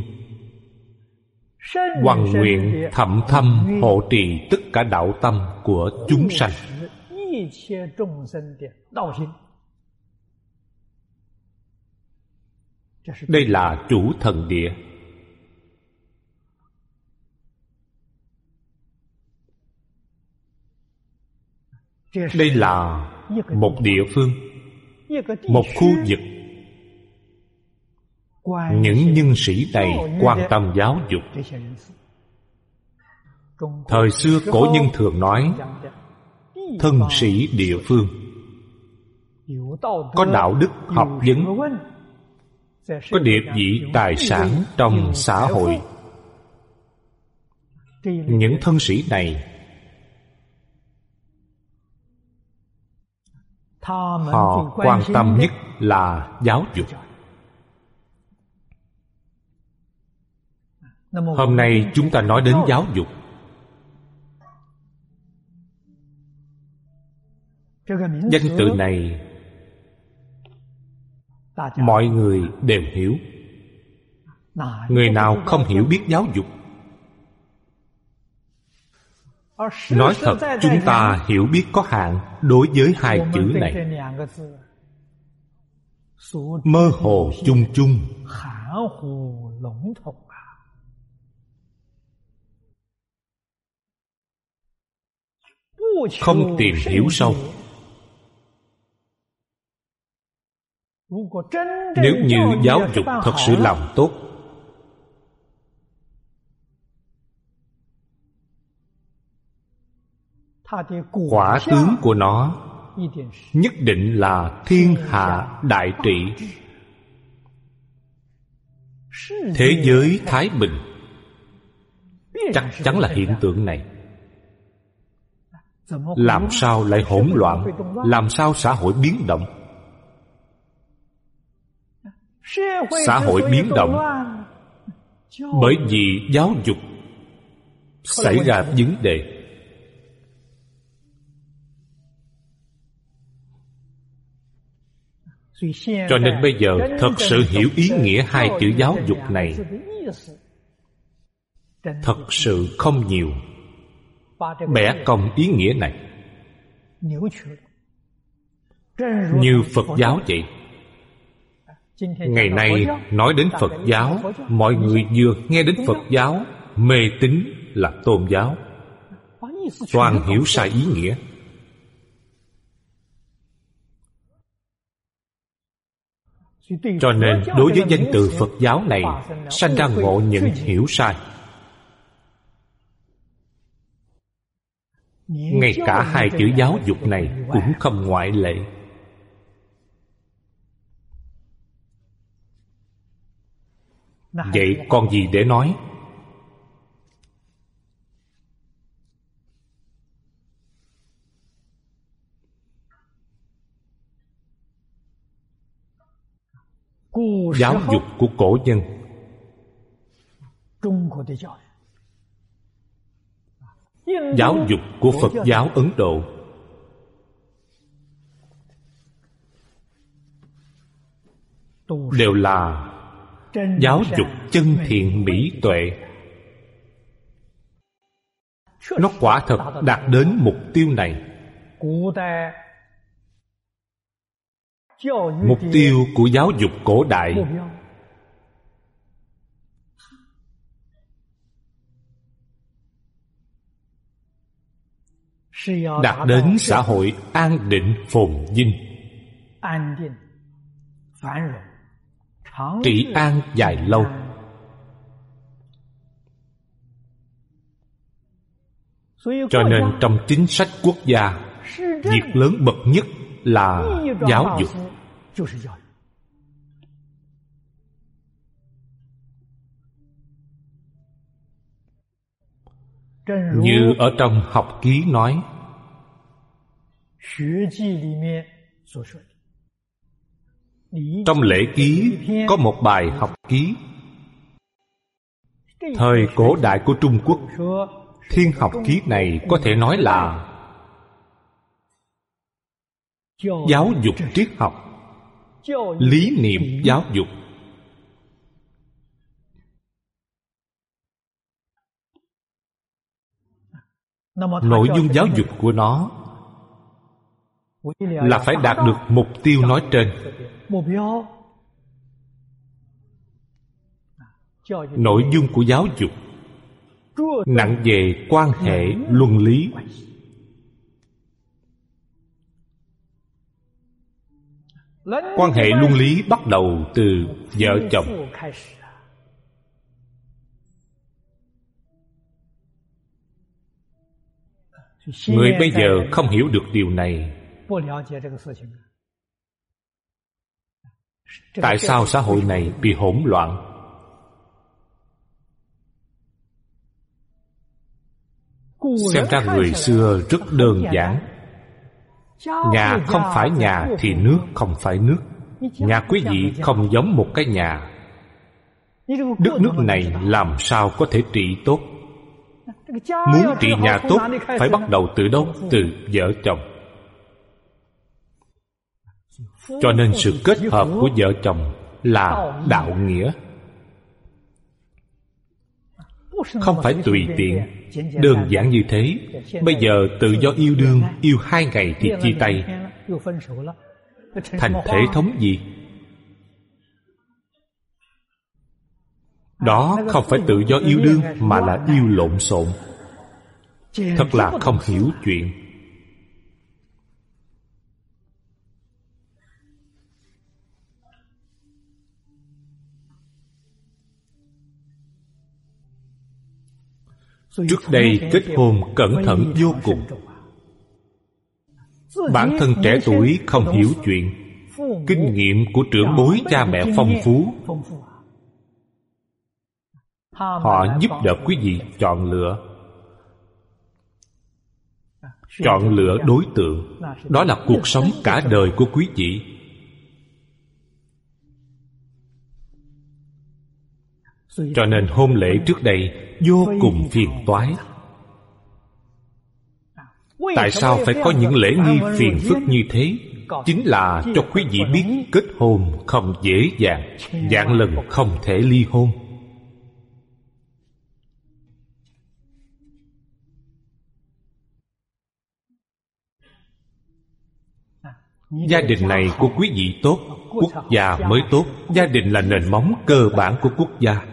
hoằng nguyện thậm thâm hộ trì tất cả đạo tâm của chúng sanh. Đây là chủ thần địa. Đây là một địa phương, một khu vực. Những nhân sĩ này quan tâm giáo dục. Thời xưa cổ nhân thường nói thân sĩ địa phương, có đạo đức học vấn, có địa vị tài sản trong xã hội. Những thân sĩ này họ quan tâm nhất là giáo dục. Hôm nay chúng ta nói đến giáo dục. Danh từ này mọi người đều hiểu. Người nào không hiểu biết giáo dục? Nói thật, chúng ta hiểu biết có hạn đối với hai chữ này. Mơ hồ chung chung. không tìm hiểu sâu. Nếu như giáo dục thật sự làm tốt, quả tướng của nó nhất định là thiên hạ đại trị, thế giới thái bình. Chắc chắn là hiện tượng này. Làm sao lại hỗn loạn? Làm sao xã hội biến động? Xã hội biến động bởi vì giáo dục xảy ra vấn đề. Cho nên bây giờ thật sự hiểu ý nghĩa hai chữ giáo dục này thật sự không nhiều. Bẻ cong ý nghĩa này. Như Phật giáo vậy. Ngày nay nói đến Phật giáo, mọi người vừa nghe đến Phật giáo mê tín là tôn giáo, toàn hiểu sai ý nghĩa. Cho nên đối với danh từ Phật giáo này sanh ra ngộ nhận hiểu sai. Ngay cả hai chữ giáo dục này cũng không ngoại lệ. Vậy còn gì để nói? Giáo dục của cổ nhân, giáo dục của Phật giáo Ấn Độ, đều là giáo dục chân thiện mỹ tuệ. Nó quả thật đạt đến mục tiêu này. Mục tiêu của giáo dục cổ đại đạt đến xã hội an định phồn vinh, trị an dài lâu. Cho nên trong chính sách quốc gia, việc lớn bậc nhất là giáo dục. Như ở trong học ký nói, trong lễ ký có một bài học ký. Thời cổ đại của Trung Quốc, thiên học ký này có thể nói là giáo dục triết học, lý niệm giáo dục. Nội dung giáo dục của nó là phải đạt được mục tiêu nói trên. Nội dung của giáo dục nặng về quan hệ luân lý. Quan hệ luân lý bắt đầu từ vợ chồng. Người bây giờ không hiểu được điều này. Tại sao xã hội này bị hỗn loạn? Xem ra người xưa rất đơn giản. Nhà không phải nhà thì nước không phải nước. Nhà quý vị không giống một cái nhà. Đất nước này làm sao có thể trị tốt? Muốn trị nhà tốt phải bắt đầu từ đâu? Từ vợ chồng. Cho nên sự kết hợp của vợ chồng là đạo nghĩa, không phải tùy tiện, đơn giản như thế. Bây giờ tự do yêu đương, yêu 2 ngày thì chia tay, thành thể thống gì? Đó không phải tự do yêu đương mà là yêu lộn xộn. Thật là không hiểu chuyện. Trước đây kết hôn cẩn thận vô cùng. Bản thân trẻ tuổi không hiểu chuyện, kinh nghiệm của trưởng bối cha mẹ phong phú. Họ giúp đỡ quý vị chọn lựa. Chọn lựa đối tượng, đó là cuộc sống cả đời của quý vị. Cho nên hôn lễ trước đây vô cùng phiền toái. Tại sao phải có những lễ nghi phiền phức như thế? Chính là cho quý vị biết kết hôn không dễ dàng, vạn lần không thể ly hôn. Gia đình này của quý vị tốt, quốc gia mới tốt. Gia đình là nền móng cơ bản của quốc gia.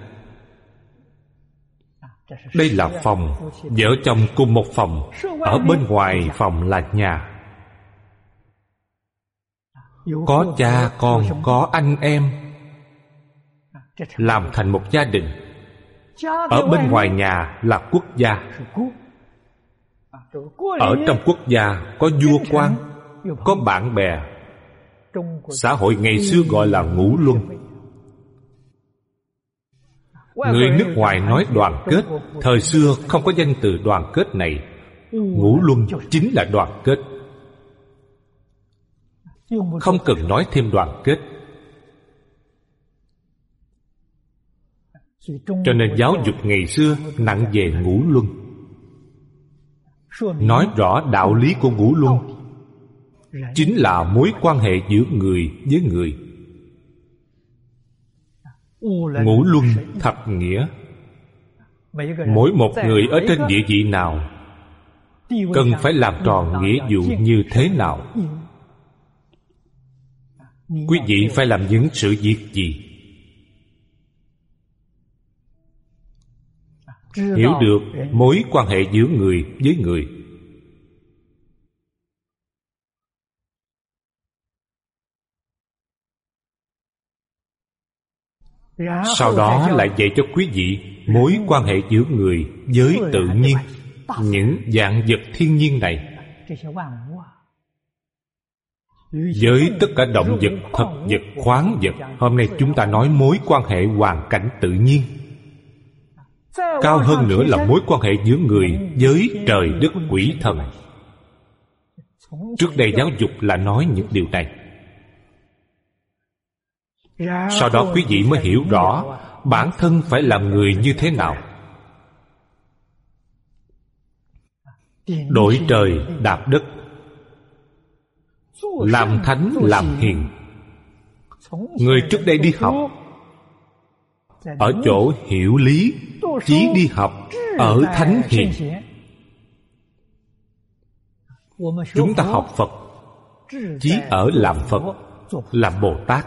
Đây là phòng, vợ chồng cùng một phòng, ở bên ngoài phòng là nhà. Có cha con, có anh em, làm thành một gia đình. Ở bên ngoài nhà là quốc gia. Ở trong quốc gia có vua quan, có bạn bè. Xã hội ngày xưa gọi là ngũ luân. Người nước ngoài nói đoàn kết, thời xưa không có danh từ đoàn kết này. Ngũ luân chính là đoàn kết, không cần nói thêm đoàn kết. Cho nên giáo dục ngày xưa nặng về ngũ luân, nói rõ đạo lý của ngũ luân chính là mối quan hệ giữa người với người. Ngũ luân thập nghĩa. Mỗi một người ở trên địa vị nào cần phải làm tròn nghĩa vụ như thế nào. Quý vị phải làm những sự việc gì? Hiểu được mối quan hệ giữa người với người. Sau đó lại dạy cho quý vị mối quan hệ giữa người với tự nhiên, những vạn vật thiên nhiên này, với tất cả động vật, thực vật, khoáng vật. Hôm nay chúng ta nói mối quan hệ hoàn cảnh tự nhiên. Cao hơn nữa là mối quan hệ giữa người với trời đất quỷ thần. Trước đây giáo dục là nói những điều này. Sau đó quý vị mới hiểu rõ bản thân phải làm người như thế nào. Đổi trời đạp đất, làm thánh làm hiền. Người trước đây đi học ở chỗ hiểu lý, chí đi học ở thánh hiền. Chúng ta học Phật, chí ở làm Phật, làm Bồ Tát.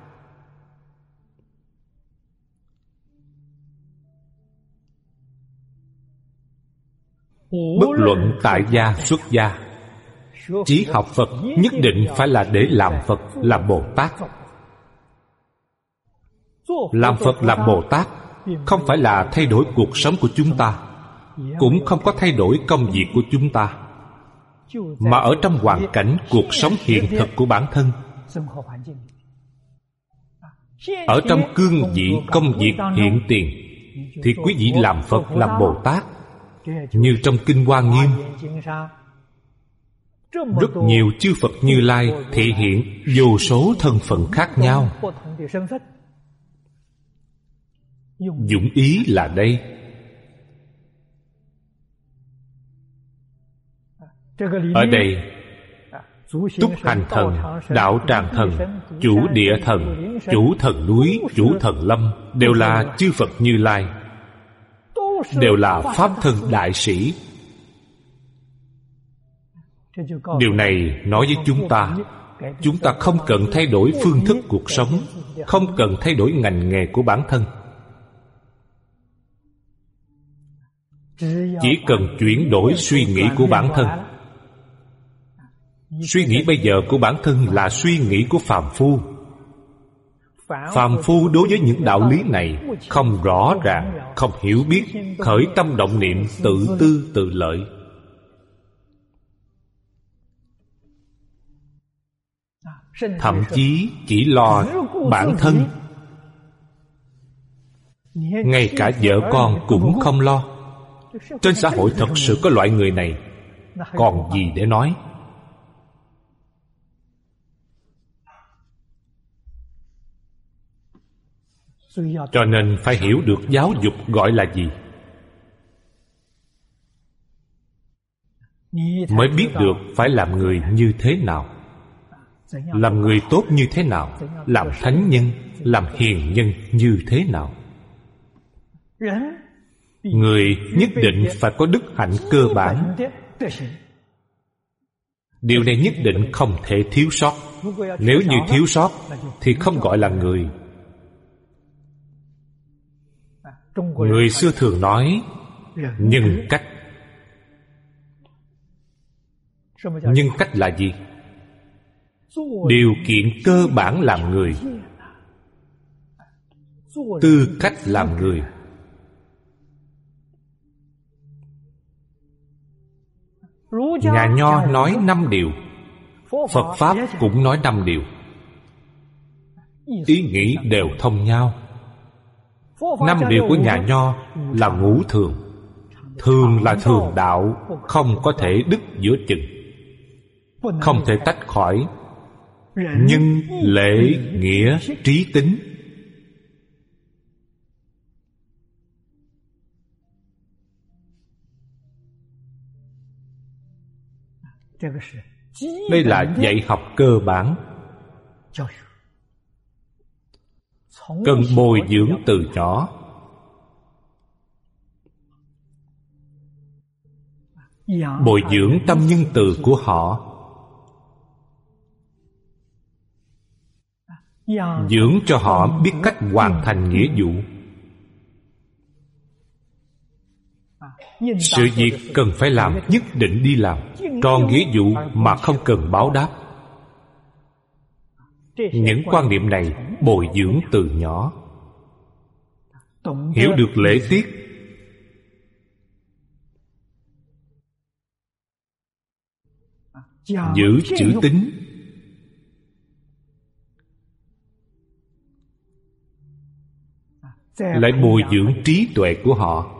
Bất luận tại gia xuất gia, chí học Phật nhất định phải là để làm Phật, làm Bồ Tát. Làm Phật, làm Bồ Tát không phải là thay đổi cuộc sống của chúng ta, cũng không có thay đổi công việc của chúng ta, mà ở trong hoàn cảnh cuộc sống hiện thực của bản thân, ở trong cương vị công việc hiện tiền, thì quý vị làm Phật, làm Bồ Tát. Như trong Kinh Hoa Nghiêm, rất nhiều chư Phật Như Lai thể hiện vô số thân phận khác nhau. Dụng ý là đây. Ở đây, Túc Hành Thần, Đạo Tràng Thần, Chủ Địa Thần, Chủ Thần Núi, Chủ Thần Lâm đều là chư Phật Như Lai, đều là Pháp thân đại sĩ. Điều này nói với chúng ta không cần thay đổi phương thức cuộc sống, không cần thay đổi ngành nghề của bản thân. Chỉ cần chuyển đổi suy nghĩ của bản thân. Suy nghĩ bây giờ của bản thân là suy nghĩ của phàm phu. Phàm phu đối với những đạo lý này không rõ ràng, không hiểu biết, khởi tâm động niệm tự tư tự lợi. Thậm chí chỉ lo bản thân, ngay cả vợ con cũng không lo. Trên xã hội thật sự có loại người này, còn gì để nói. Cho nên phải hiểu được giáo dục gọi là gì, mới biết được phải làm người như thế nào, làm người tốt như thế nào, làm thánh nhân, làm hiền nhân như thế nào. Người nhất định phải có đức hạnh cơ bản. Điều này nhất định không thể thiếu sót. Nếu như thiếu sót thì không gọi là người. Người xưa thường nói nhân cách. Nhân cách là gì? Điều kiện cơ bản làm người, tư cách làm người. Nhà Nho nói 5 điều, Phật Pháp cũng nói 5 điều. Ý nghĩ đều thông nhau. 5 điều của nhà Nho là ngũ thường. Thường là thường đạo, không có thể đứt giữa chừng, không thể tách khỏi nhân, lễ, nghĩa, trí, tính. Đây là dạy học cơ bản, cần bồi dưỡng từ nhỏ. Bồi dưỡng tâm nhân từ của họ, dưỡng cho họ biết cách hoàn thành nghĩa vụ. Sự việc cần phải làm nhất định đi làm, tròn nghĩa vụ mà không cần báo đáp. Những quan niệm này bồi dưỡng từ nhỏ. Hiểu được lễ tiết, giữ chữ tín, lại bồi dưỡng trí tuệ của họ.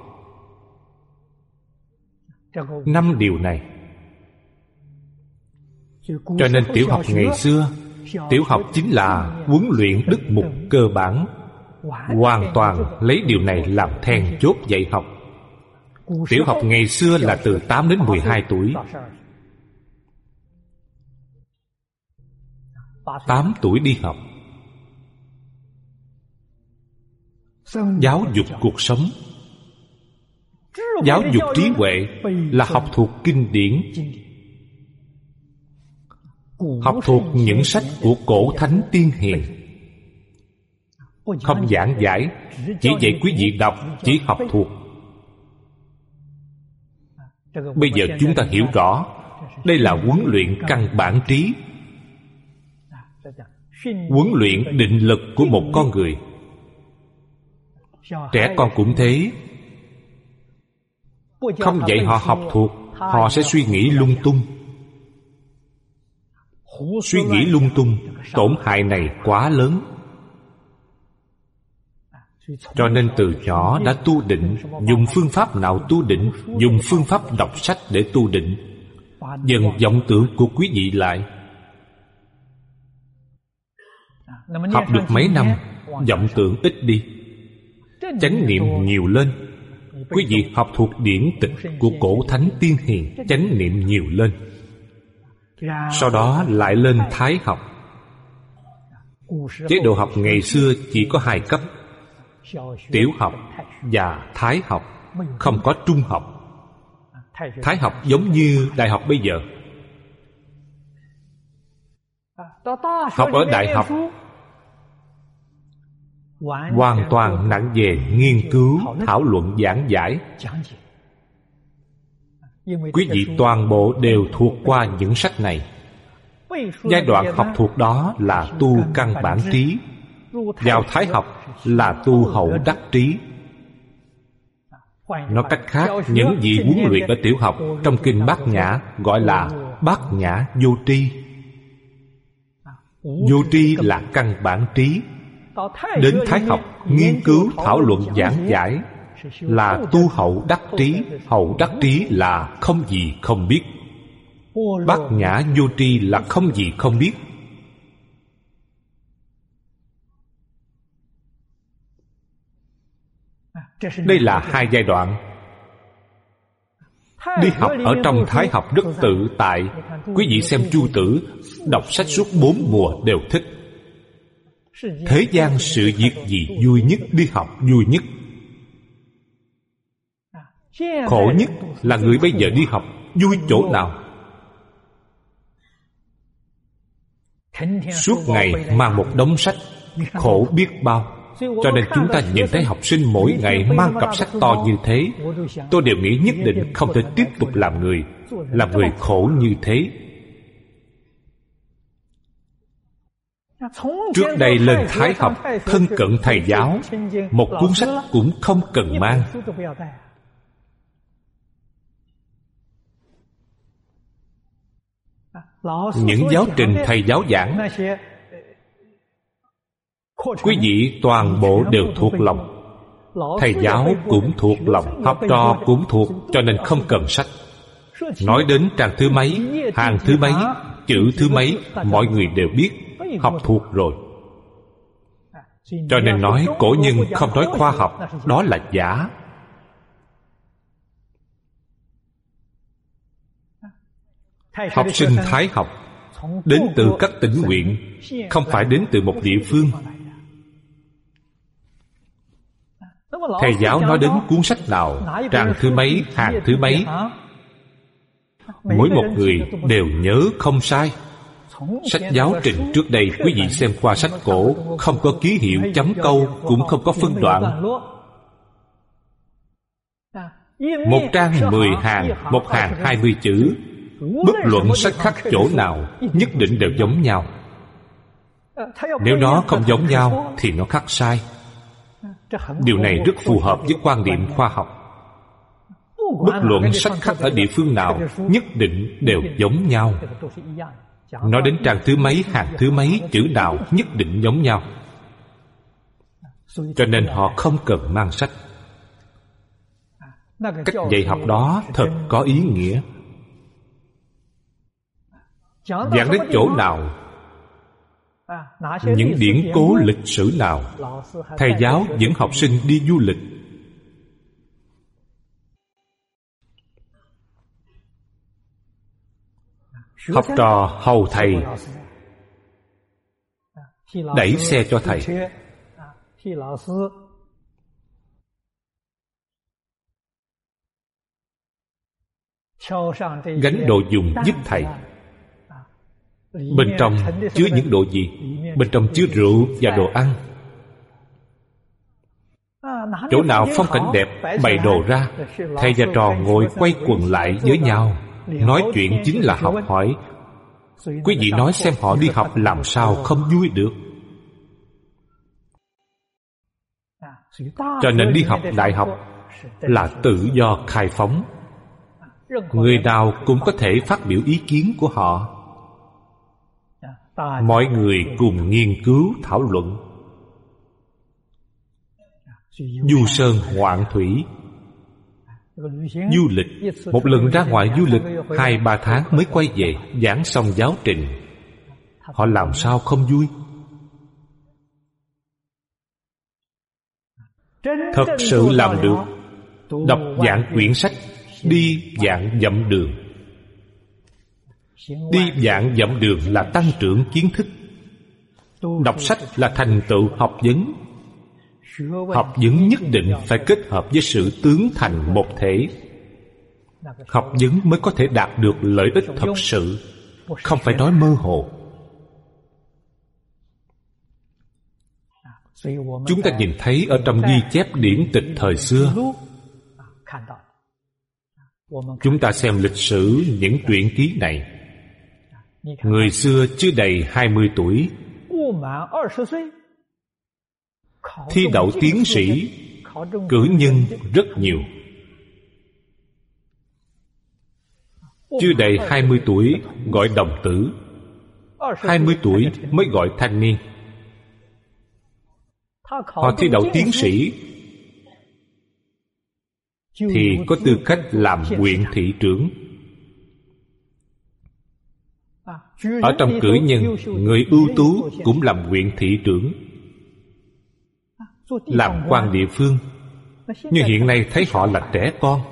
5 điều này. Cho nên tiểu học ngày xưa, tiểu học chính là huấn luyện đức mục cơ bản, hoàn toàn lấy điều này làm then chốt dạy học. Tiểu học ngày xưa là từ 8 đến 12 tuổi. 8 tuổi đi học. Giáo dục cuộc sống, giáo dục trí huệ là học thuộc kinh điển, học thuộc những sách của cổ thánh tiên hiền. Không giảng giải, chỉ dạy quý vị đọc, chỉ học thuộc. Bây giờ chúng ta hiểu rõ, đây là huấn luyện căn bản trí, huấn luyện định lực của một con người. Trẻ con cũng thế. Không dạy họ học thuộc, họ sẽ suy nghĩ lung tung. Suy nghĩ lung tung, tổn hại này quá lớn. Cho nên từ nhỏ đã tu định. Dùng phương pháp nào tu định? Dùng phương pháp đọc sách để tu định. Dần vọng tưởng của quý vị lại. Học được mấy năm, vọng tưởng ít đi, chánh niệm nhiều lên. Quý vị học thuộc điển tịch của cổ thánh tiên hiền, chánh niệm nhiều lên. Sau đó lại lên thái học. Chế độ học ngày xưa chỉ có 2 cấp, tiểu học và thái học, không có trung học. Thái học giống như đại học bây giờ. Học ở đại học hoàn toàn nặng về nghiên cứu, thảo luận, giảng giải. Quý vị toàn bộ đều thuộc qua những sách này. Giai đoạn học thuộc đó là tu căn bản trí. Vào thái học là tu hậu đắc trí. Nói cách khác, những gì huấn luyện ở tiểu học trong kinh Bát Nhã gọi là Bát Nhã vô tri. Vô tri là căn bản trí. Đến thái học nghiên cứu thảo luận giảng giải là tu hậu đắc trí. Hậu đắc trí là không gì không biết. Bát Nhã vô tri là không gì không biết. Đây là hai giai đoạn. Đi học ở trong thái học rất tự tại. Quý vị xem Chu Tử, đọc sách suốt 4 mùa đều thích. Thế gian sự việc gì vui nhất, đi học vui nhất. Khổ nhất là người bây giờ đi học vui chỗ nào? Suốt ngày mang một đống sách, khổ biết bao. Cho nên chúng ta nhìn thấy học sinh mỗi ngày mang cặp sách to như thế, tôi đều nghĩ nhất định không thể tiếp tục làm người khổ như thế. Trước đây lên thái học, thân cận thầy giáo, một cuốn sách cũng không cần mang. Những giáo trình thầy giáo giảng, quý vị toàn bộ đều thuộc lòng. Thầy giáo cũng thuộc lòng, học trò cũng thuộc, cho nên không cần sách. Nói đến trang thứ mấy, hàng thứ mấy, chữ thứ mấy, mọi người đều biết, học thuộc rồi. Cho nên nói cổ nhân không nói khoa học, đó là giả. Học sinh thái học đến từ các tỉnh huyện, không phải đến từ một địa phương. Thầy giáo nói đến cuốn sách nào, trang thứ mấy, hàng thứ mấy, mỗi một người đều nhớ không sai. Sách giáo trình trước đây quý vị xem qua sách cổ, không có ký hiệu chấm câu, cũng không có phân đoạn. Một trang 10 hàng, một hàng 20 chữ. Bất luận sách khắc chỗ nào, nhất định đều giống nhau. Nếu nó không giống nhau thì nó khắc sai. Điều này rất phù hợp với quan điểm khoa học. Bất luận sách khắc ở địa phương nào, nhất định đều giống nhau. Nói đến trang thứ mấy, hàng thứ mấy, chữ nào nhất định giống nhau. Cho nên họ không cần mang sách. Cách dạy học đó thật có ý nghĩa. Giảng đến chỗ nào, những điển cố lịch sử nào, thầy giáo dẫn học sinh đi du lịch. Học trò hầu thầy, đẩy xe cho thầy. Gánh đồ dùng giúp thầy. Bên trong chứa những đồ gì? Bên trong chứa rượu và đồ ăn. Chỗ nào phong cảnh đẹp, bày đồ ra, thầy và trò ngồi quay quần lại với nhau, nói chuyện chính là học hỏi. Quý vị nói xem họ đi học làm sao không vui được. Cho nên đi học đại học là tự do khai phóng. Người nào cũng có thể phát biểu ý kiến của họ. Mọi người cùng nghiên cứu thảo luận. Du sơn ngoạn thủy. Du lịch, một lần ra ngoài du lịch 2-3 tháng mới quay về, giảng xong giáo trình. Họ làm sao không vui? Thật sự làm được. Đọc vạn quyển sách, đi vạn dặm đường. Đi vạn dặm đường là tăng trưởng kiến thức. Đọc sách là thành tựu học vấn. Học vấn nhất định phải kết hợp với sự tướng thành một thể. Học vấn mới có thể đạt được lợi ích thật sự, không phải nói mơ hồ. Chúng ta nhìn thấy ở trong ghi chép điển tịch thời xưa. Chúng ta xem lịch sử những truyện ký này. Người xưa chưa đầy 20 tuổi, thi đậu tiến sĩ, cử nhân rất nhiều. Chưa đầy 20 tuổi gọi đồng tử, 20 tuổi mới gọi thanh niên. Họ thi đậu tiến sĩ thì có tư cách làm huyện thị trưởng. Ở trong cử nhân, người ưu tú cũng làm huyện thị trưởng, làm quan địa phương. Nhưng hiện nay thấy họ là trẻ con.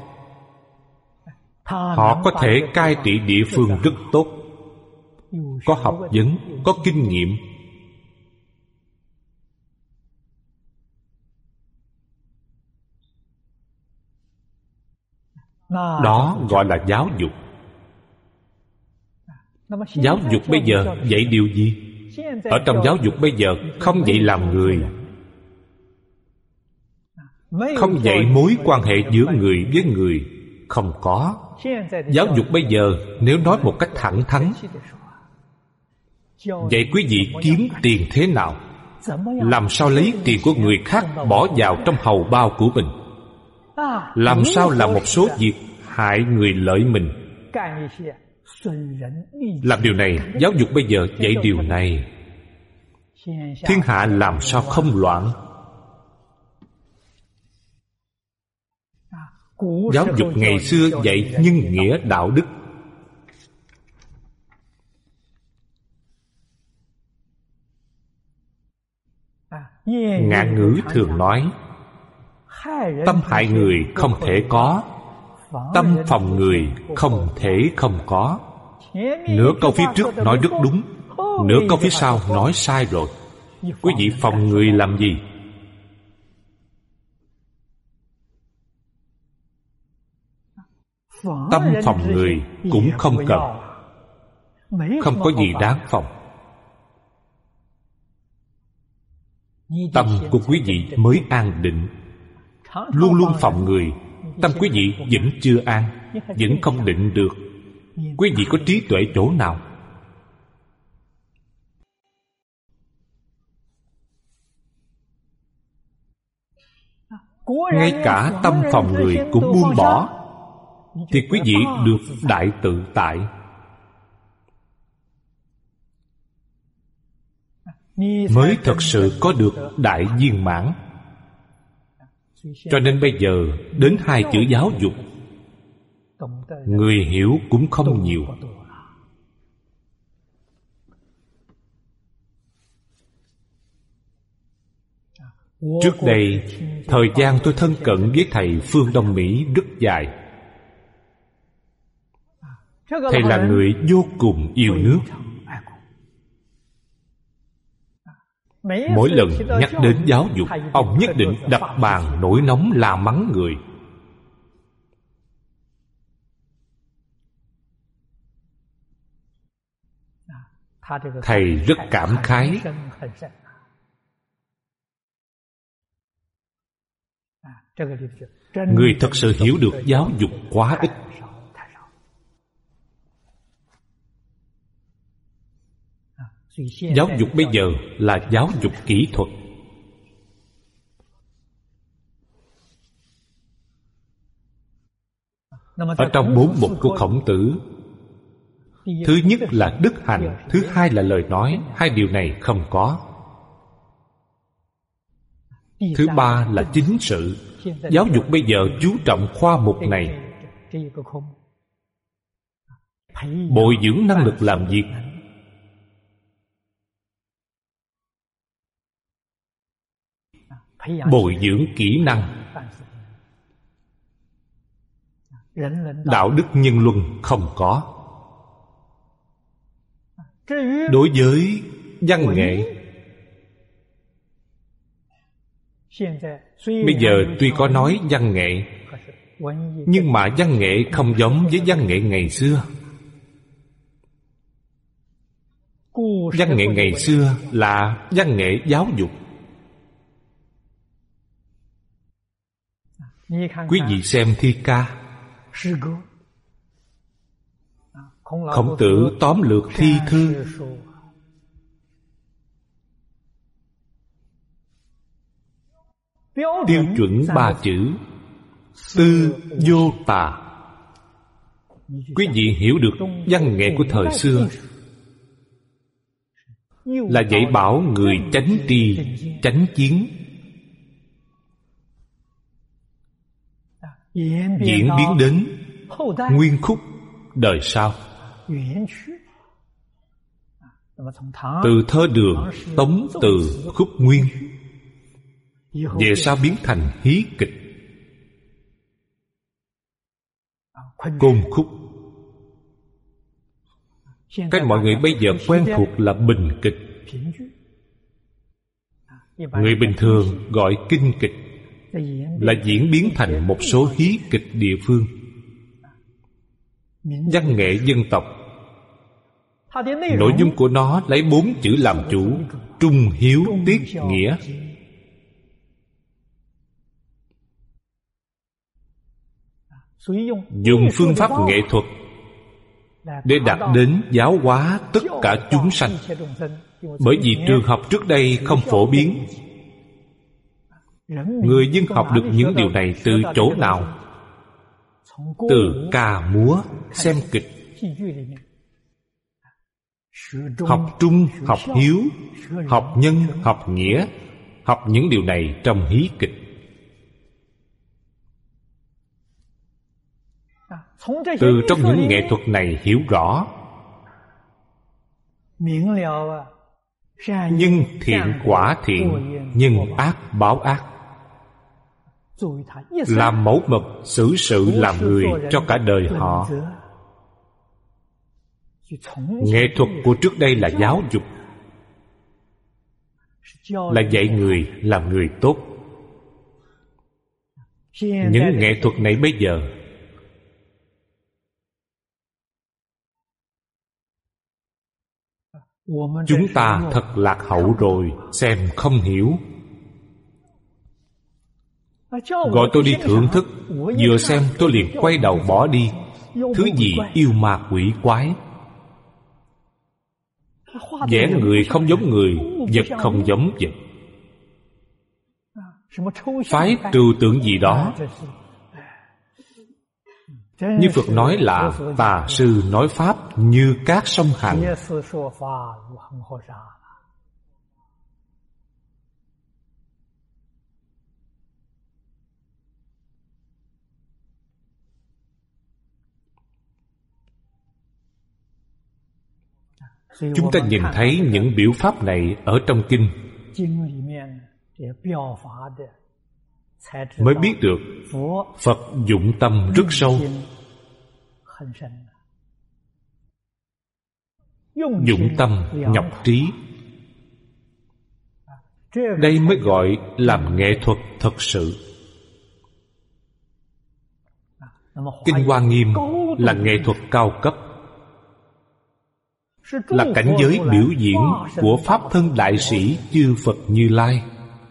Họ có thể cai trị địa phương rất tốt, có học vấn, có kinh nghiệm. Đó gọi là giáo dục. Giáo dục bây giờ dạy điều gì? Ở trong giáo dục bây giờ không dạy làm người, không dạy mối quan hệ giữa người với người. Không có. Giáo dục bây giờ nếu nói một cách thẳng thắn, dạy quý vị kiếm tiền thế nào, làm sao lấy tiền của người khác bỏ vào trong hầu bao của mình, làm sao làm một số việc hại người lợi mình. Làm điều này, giáo dục bây giờ dạy điều này. Thiên hạ làm sao không loạn? Giáo dục ngày xưa dạy nhân nghĩa đạo đức. Ngạn ngữ thường nói, tâm hại người không thể có, tâm phòng người không thể không có. Nửa câu phía trước nói rất đúng, nửa câu phía sau nói sai rồi. Quý vị phòng người làm gì? Tâm phòng người cũng không cần, không có gì đáng phòng. Tâm của quý vị mới an định. Luôn luôn phòng người, tâm quý vị vẫn chưa an, vẫn không định được. Quý vị có trí tuệ chỗ nào? Ngay cả tâm phòng người cũng buông bỏ, thì quý vị được đại tự tại. Mới thật sự có được đại viên mãn. Cho nên bây giờ đến hai chữ giáo dục, người hiểu cũng không nhiều. Trước đây, thời gian tôi thân cận với thầy Phương Đông Mỹ rất dài. Thầy là người vô cùng yêu nước. Mỗi lần nhắc đến giáo dục, ông nhất định đập bàn nổi nóng la mắng người. Thầy rất cảm khái. Người thật sự hiểu được giáo dục quá ít. Giáo dục bây giờ là giáo dục kỹ thuật. Ở trong 4 mục của Khổng Tử, thứ nhất là đức hạnh, thứ hai là lời nói. Hai điều này không có. Thứ ba là chính sự. Giáo dục bây giờ chú trọng khoa mục này. Bồi dưỡng năng lực làm việc, bồi dưỡng kỹ năng. Đạo đức nhân luân không có. Đối với văn nghệ, bây giờ tuy có nói văn nghệ, nhưng mà văn nghệ không giống với văn nghệ ngày xưa. Văn nghệ ngày xưa là văn nghệ giáo dục. Quý vị xem thi ca, Khổng Tử tóm lược thi thư. Tiêu chuẩn 3 chữ tư vô tà. Quý vị hiểu được văn nghệ của thời xưa là dạy bảo người chánh tri, chánh kiến, diễn biến đến nguyên khúc đời sau. Từ thơ Đường, Tống Từ, khúc Nguyên, về sau biến thành hí kịch, côn khúc. Cái mọi người bây giờ quen thuộc là bình kịch. Người bình thường gọi kinh kịch, là diễn biến thành một số hí kịch địa phương. Văn nghệ dân tộc, nội dung của nó lấy 4 chữ làm chủ: trung, hiếu, tiết, nghĩa. Dùng phương pháp nghệ thuật để đạt đến giáo hóa tất cả chúng sanh. Bởi vì trường học trước đây không phổ biến. Người dân học được những điều này từ chỗ nào? Từ ca múa, xem kịch. Học trung, học hiếu, học nhân, học nghĩa. Học những điều này trong hí kịch. Từ trong những nghệ thuật này hiểu rõ nhân thiện quả thiện, nhân ác báo ác. Làm mẫu mực xử sự làm người cho cả đời họ. Nghệ thuật của trước đây là giáo dục, là dạy người làm người tốt. Những nghệ thuật này bây giờ chúng ta thật lạc hậu rồi, xem không hiểu. Gọi tôi đi thưởng thức, vừa xem tôi liền quay đầu bỏ đi. Thứ gì yêu ma quỷ quái, vẽ người không giống người, vật không giống vật, phái trừu tượng gì đó. Như Phật nói là tà sư nói pháp như cát sông Hằng. Chúng ta nhìn thấy những biểu pháp này ở trong kinh, mới biết được Phật dụng tâm rất sâu. Dụng tâm nhọc trí. Đây mới gọi làm nghệ thuật thật sự. Kinh Hoa Nghiêm là nghệ thuật cao cấp, là cảnh giới biểu diễn của Pháp thân đại sĩ chư Phật Như Lai.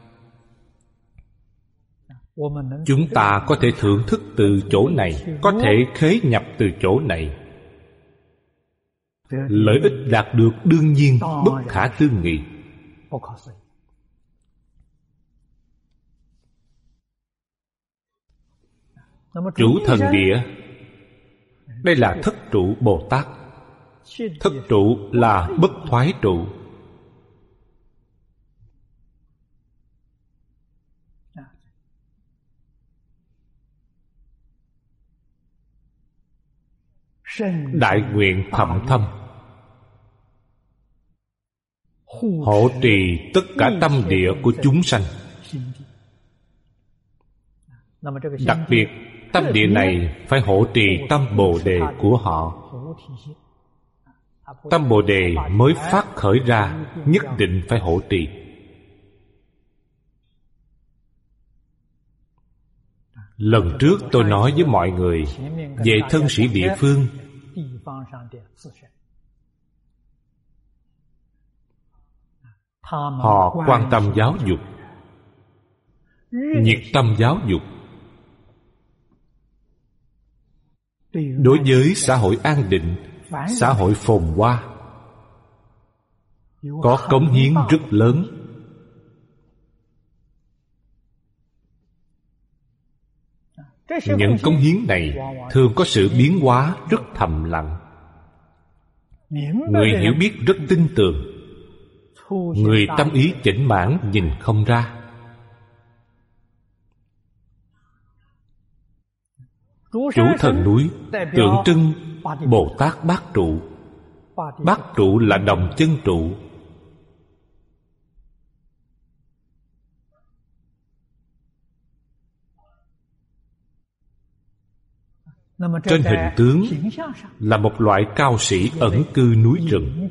Chúng ta có thể thưởng thức từ chỗ này, có thể khế nhập từ chỗ này. Lợi ích đạt được đương nhiên bất khả tư nghị. Chủ thần địa, đây là thất trụ Bồ Tát. Thất trụ là bất thoái trụ. Đại nguyện thậm thâm, hộ trì tất cả tâm địa của chúng sanh. Đặc biệt tâm địa này phải hộ trì tâm Bồ Đề của họ. Tâm Bồ Đề mới phát khởi ra, nhất định phải hộ trì. Lần trước tôi nói với mọi người về thân sĩ địa phương. Họ quan tâm giáo dục, nhiệt tâm giáo dục. Đối với xã hội an định, xã hội phồn hoa, có cống hiến rất lớn. Những cống hiến này thường có sự biến hóa rất thầm lặng. Người hiểu biết rất tin tưởng, người tâm ý chểnh mãn nhìn không ra. Chủ thần núi tượng trưng Bồ Tát Bát Trụ. Bát trụ là đồng chân trụ. Trên hình tướng là một loại cao sĩ ẩn cư núi rừng.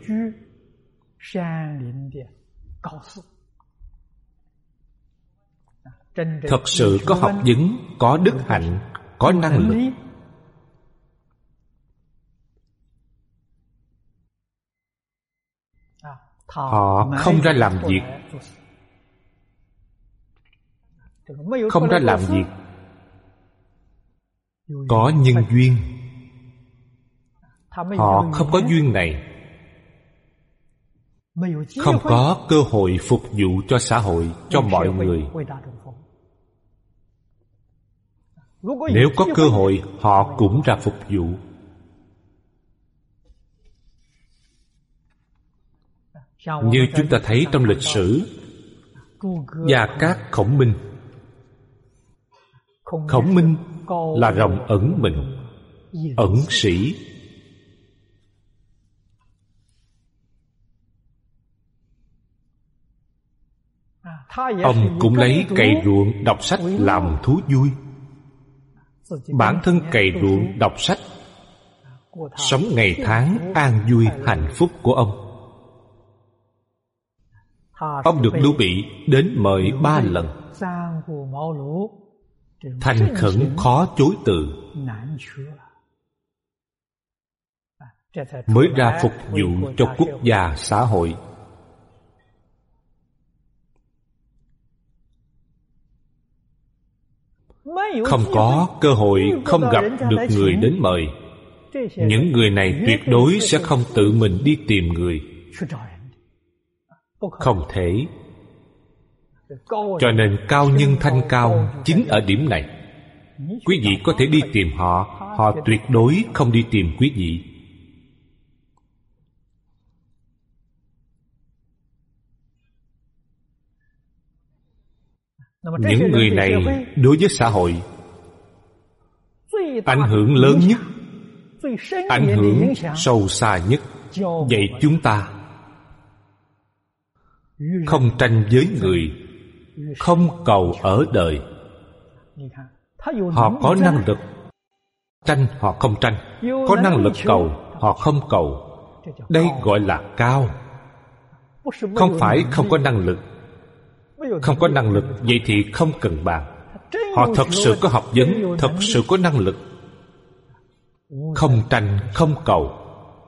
Thật sự có học vấn, có đức hạnh, có năng lực. Họ không ra làm việc. Không ra làm việc, có nhân duyên. Họ không có duyên này, không có cơ hội phục vụ cho xã hội, cho mọi người. Nếu có cơ hội, họ cũng ra phục vụ. Như chúng ta thấy trong lịch sử, Gia Cát Khổng Minh. Khổng Minh là rồng ẩn mình, ẩn sĩ. Ông cũng lấy cày ruộng đọc sách làm thú vui. Bản thân cày ruộng đọc sách, sống ngày tháng an vui hạnh phúc của ông. Ông được Lưu Bị đến mời 3 lần, thành khẩn khó chối từ, mới ra phục vụ cho quốc gia xã hội. Không có cơ hội, không gặp được người đến mời. Những người này tuyệt đối sẽ không tự mình đi tìm người. Không thể. Cho nên cao nhân thanh cao chính ở điểm này. Quý vị có thể đi tìm họ, họ tuyệt đối không đi tìm quý vị. Những người này đối với xã hội ảnh hưởng lớn nhất, ảnh hưởng sâu xa nhất, dạy chúng ta không tranh với người, không cầu ở đời. Họ có năng lực tranh, họ không tranh. Có năng lực cầu, họ không cầu. Đây gọi là cao. Không phải không có năng lực. Không có năng lực, vậy thì không cần bàn. Họ thật sự có học vấn, thật sự có năng lực. Không tranh, không cầu.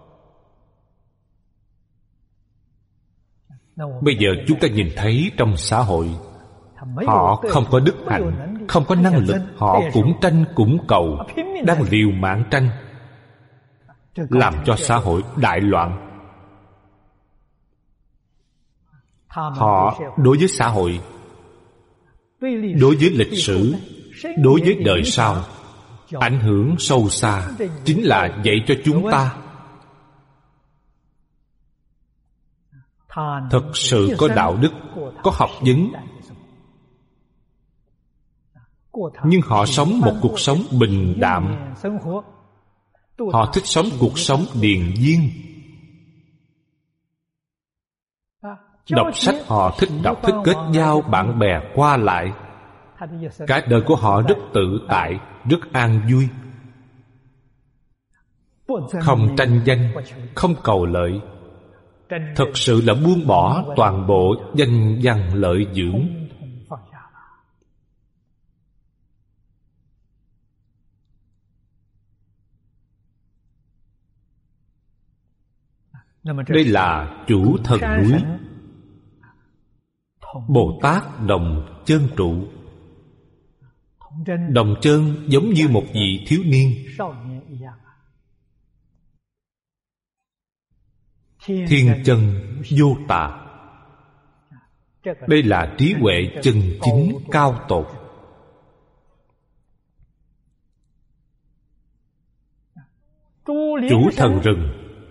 Bây giờ chúng ta nhìn thấy trong xã hội, họ không có đức hạnh, không có năng lực, họ cũng tranh cũng cầu, đang liều mạng tranh, làm cho xã hội đại loạn. Họ đối với xã hội, đối với lịch sử, đối với đời sau, ảnh hưởng sâu xa, chính là dạy cho chúng ta thật sự có đạo đức, có học vấn. Nhưng họ sống một cuộc sống bình đạm. Họ thích sống cuộc sống điềm viên. Đọc sách họ thích đọc, thích kết giao bạn bè qua lại. Cả đời của họ rất tự tại, rất an vui. Không tranh danh, không cầu lợi. Thật sự là buông bỏ toàn bộ danh văn lợi dưỡng. Đây là chủ thần núi, Bồ Tát Đồng Chân Trụ. Đồng Chân giống như một vị thiếu niên. Thiên chân vô tà. Đây là trí huệ chân chính cao tột. Chủ thần rừng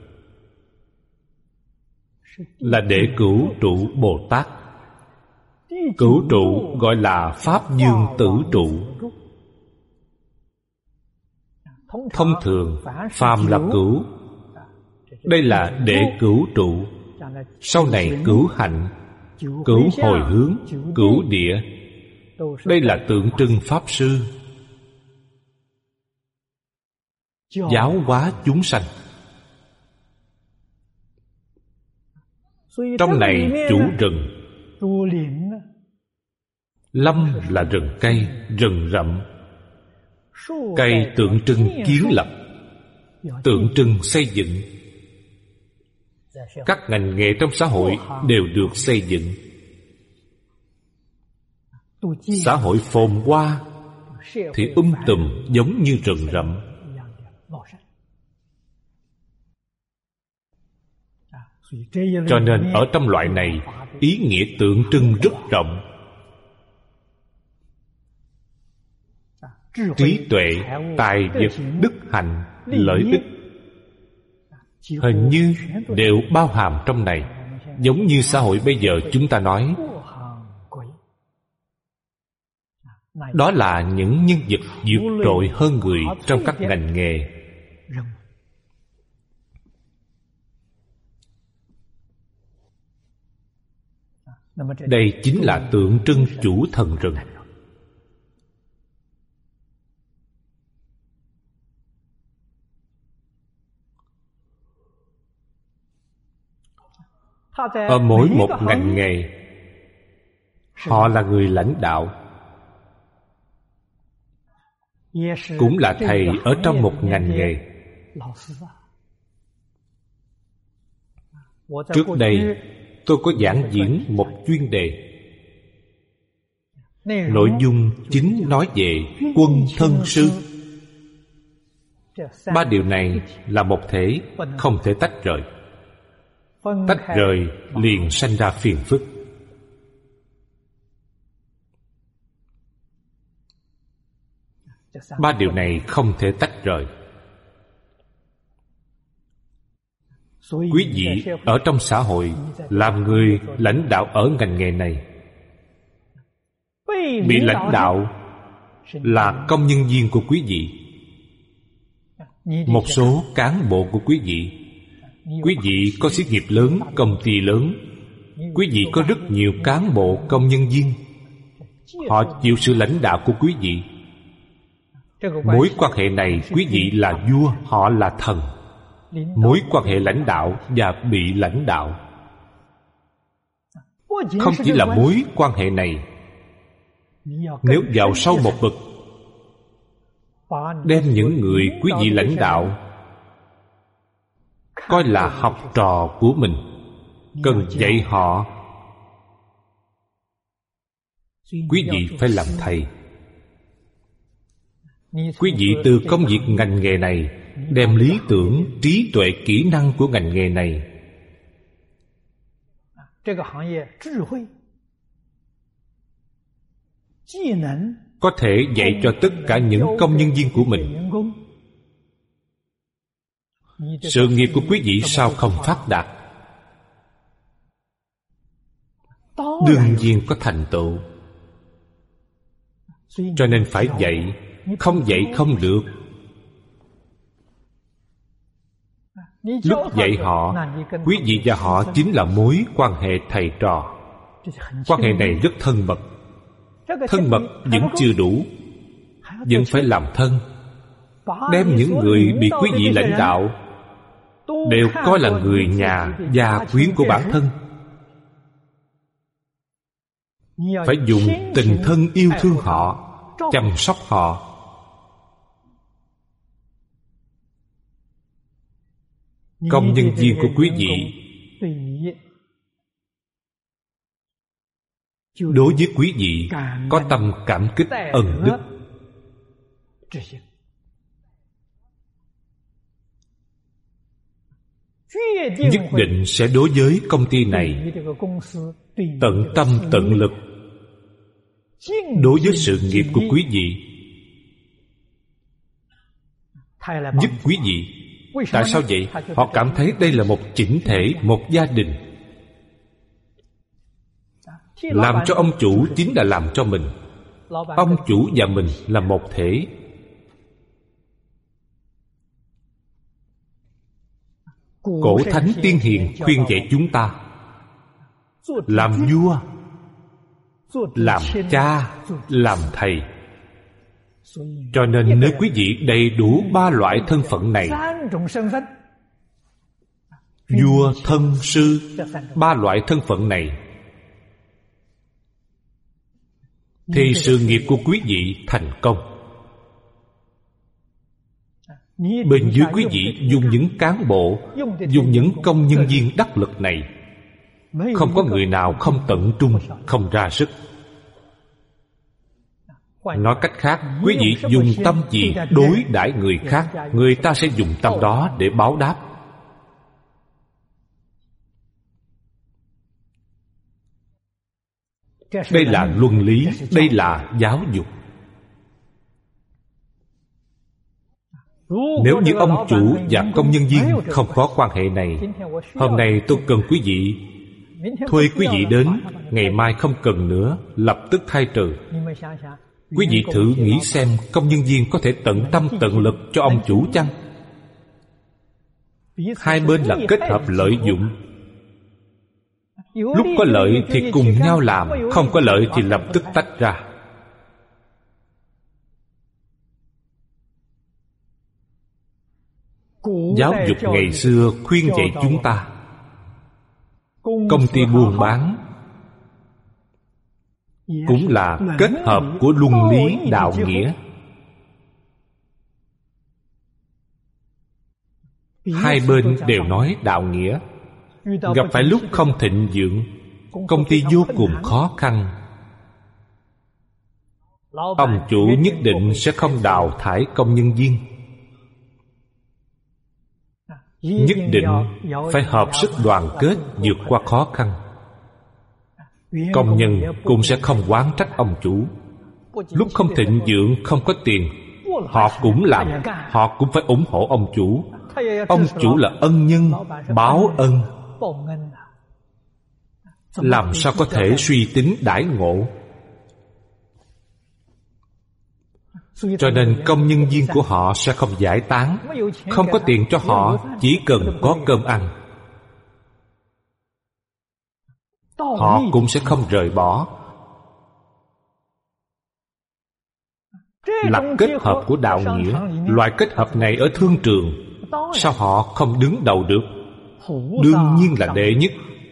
là để cứu trụ Bồ Tát. Cứu trụ gọi là Pháp Dương Tử Trụ. Thông thường phàm là cứu, đây là để cứu trụ. Sau này cứu hạnh, cứu hồi hướng, cứu địa, đây là tượng trưng Pháp Sư giáo hóa chúng sanh. Trong này chủ rừng. Lâm là rừng cây, rừng rậm. Cây tượng trưng kiến lập, tượng trưng xây dựng. Các ngành nghề trong xã hội đều được xây dựng. Xã hội phồn hoa thì tùm giống như rừng rậm. Cho nên ở trong loại này, ý nghĩa tượng trưng rất rộng. Trí tuệ, tài vật, đức hạnh, lợi ích hình như đều bao hàm trong này. Giống như xã hội bây giờ chúng ta nói, đó là những nhân vật vượt trội hơn người trong các ngành nghề. Đây chính là tượng trưng chủ thần rừng. Ở mỗi một ngành nghề, họ là người lãnh đạo, cũng là thầy ở trong một ngành nghề. Trước đây tôi có giảng diễn một chuyên đề, nội dung chính nói về quân thân sư. Ba điều này là một thể, không thể tách rời. Tách rời liền sanh ra phiền phức. Ba điều này không thể tách rời. Quý vị ở trong xã hội làm người lãnh đạo ở ngành nghề này, bị lãnh đạo là công nhân viên của quý vị, một số cán bộ của quý vị. Quý vị có xí nghiệp lớn, công ty lớn, quý vị có rất nhiều cán bộ công nhân viên, họ chịu sự lãnh đạo của quý vị. Mối quan hệ này, quý vị là vua, họ là thần. Mối quan hệ lãnh đạo và bị lãnh đạo. Không chỉ là mối quan hệ này, nếu vào sâu một bậc, đem những người quý vị lãnh đạo coi là học trò của mình, cần dạy họ. Quý vị phải làm thầy. Quý vị từ công việc ngành nghề này đem lý tưởng, trí tuệ, kỹ năng của ngành nghề này có thể dạy cho tất cả những công nhân viên của mình. Sự nghiệp của quý vị sao không phát đạt? Đương nhiên có thành tựu. Cho nên phải dạy. Không dạy không được. Lúc dạy họ, quý vị và họ chính là mối quan hệ thầy trò. Quan hệ này rất thân mật. Thân mật vẫn chưa đủ, vẫn phải làm thân. Đem những người bị quý vị lãnh đạo đều coi là người nhà, gia quyến của bản thân. Phải dùng tình thân yêu thương họ, chăm sóc họ. Công nhân viên của quý vị đối với quý vị có tâm cảm kích ân đức. Nhất định sẽ đối với công ty này tận tâm tận lực. Đối với sự nghiệp của quý vị, giúp quý vị Tại sao vậy? Họ cảm thấy đây là một chỉnh thể, một gia đình. Làm cho ông chủ chính là làm cho mình. Ông chủ và mình là một thể. Cổ thánh tiên hiền khuyên dạy chúng ta làm vua, làm cha, làm thầy. Cho nên nếu quý vị đầy đủ ba loại thân phận này, vua, thân, sư, ba loại thân phận này, thì sự nghiệp của quý vị thành công. Bên dưới quý vị dùng những cán bộ, dùng những công nhân viên đắc lực này, không có người nào không tận trung, không ra sức. Nói cách khác, quý vị dùng tâm gì đối đãi người khác, người ta sẽ dùng tâm đó để báo đáp. Đây là luân lý, đây là giáo dục. Nếu như ông chủ và công nhân viên không có quan hệ này, hôm nay tôi cần quý vị, thuê quý vị đến, ngày mai không cần nữa, lập tức khai trừ. Quý vị thử nghĩ xem, công nhân viên có thể tận tâm tận lực cho ông chủ chăng? Hai bên là kết hợp lợi dụng. Lúc có lợi thì cùng nhau làm, không có lợi thì lập tức tách ra. Giáo dục ngày xưa khuyên dạy chúng ta, công ty buôn bán cũng là kết hợp của luân lý đạo nghĩa. Hai bên đều nói đạo nghĩa. Gặp phải lúc không thịnh vượng, công ty vô cùng khó khăn, ông chủ nhất định sẽ không đào thải công nhân viên. Nhất định phải hợp sức đoàn kết vượt qua khó khăn. Công nhân cũng sẽ không oán trách ông chủ. Lúc không thịnh vượng, không có tiền, họ cũng làm, họ cũng phải ủng hộ ông chủ. Ông chủ là ân nhân, báo ân. Làm sao có thể suy tính đãi ngộ? Cho nên công nhân viên của họ sẽ không giải tán. Không có tiền cho họ, chỉ cần có cơm ăn, họ cũng sẽ không rời bỏ. Là kết hợp của đạo nghĩa. Loại kết hợp này ở thương trường, sao họ không đứng đầu được? Đương nhiên là đệ nhất.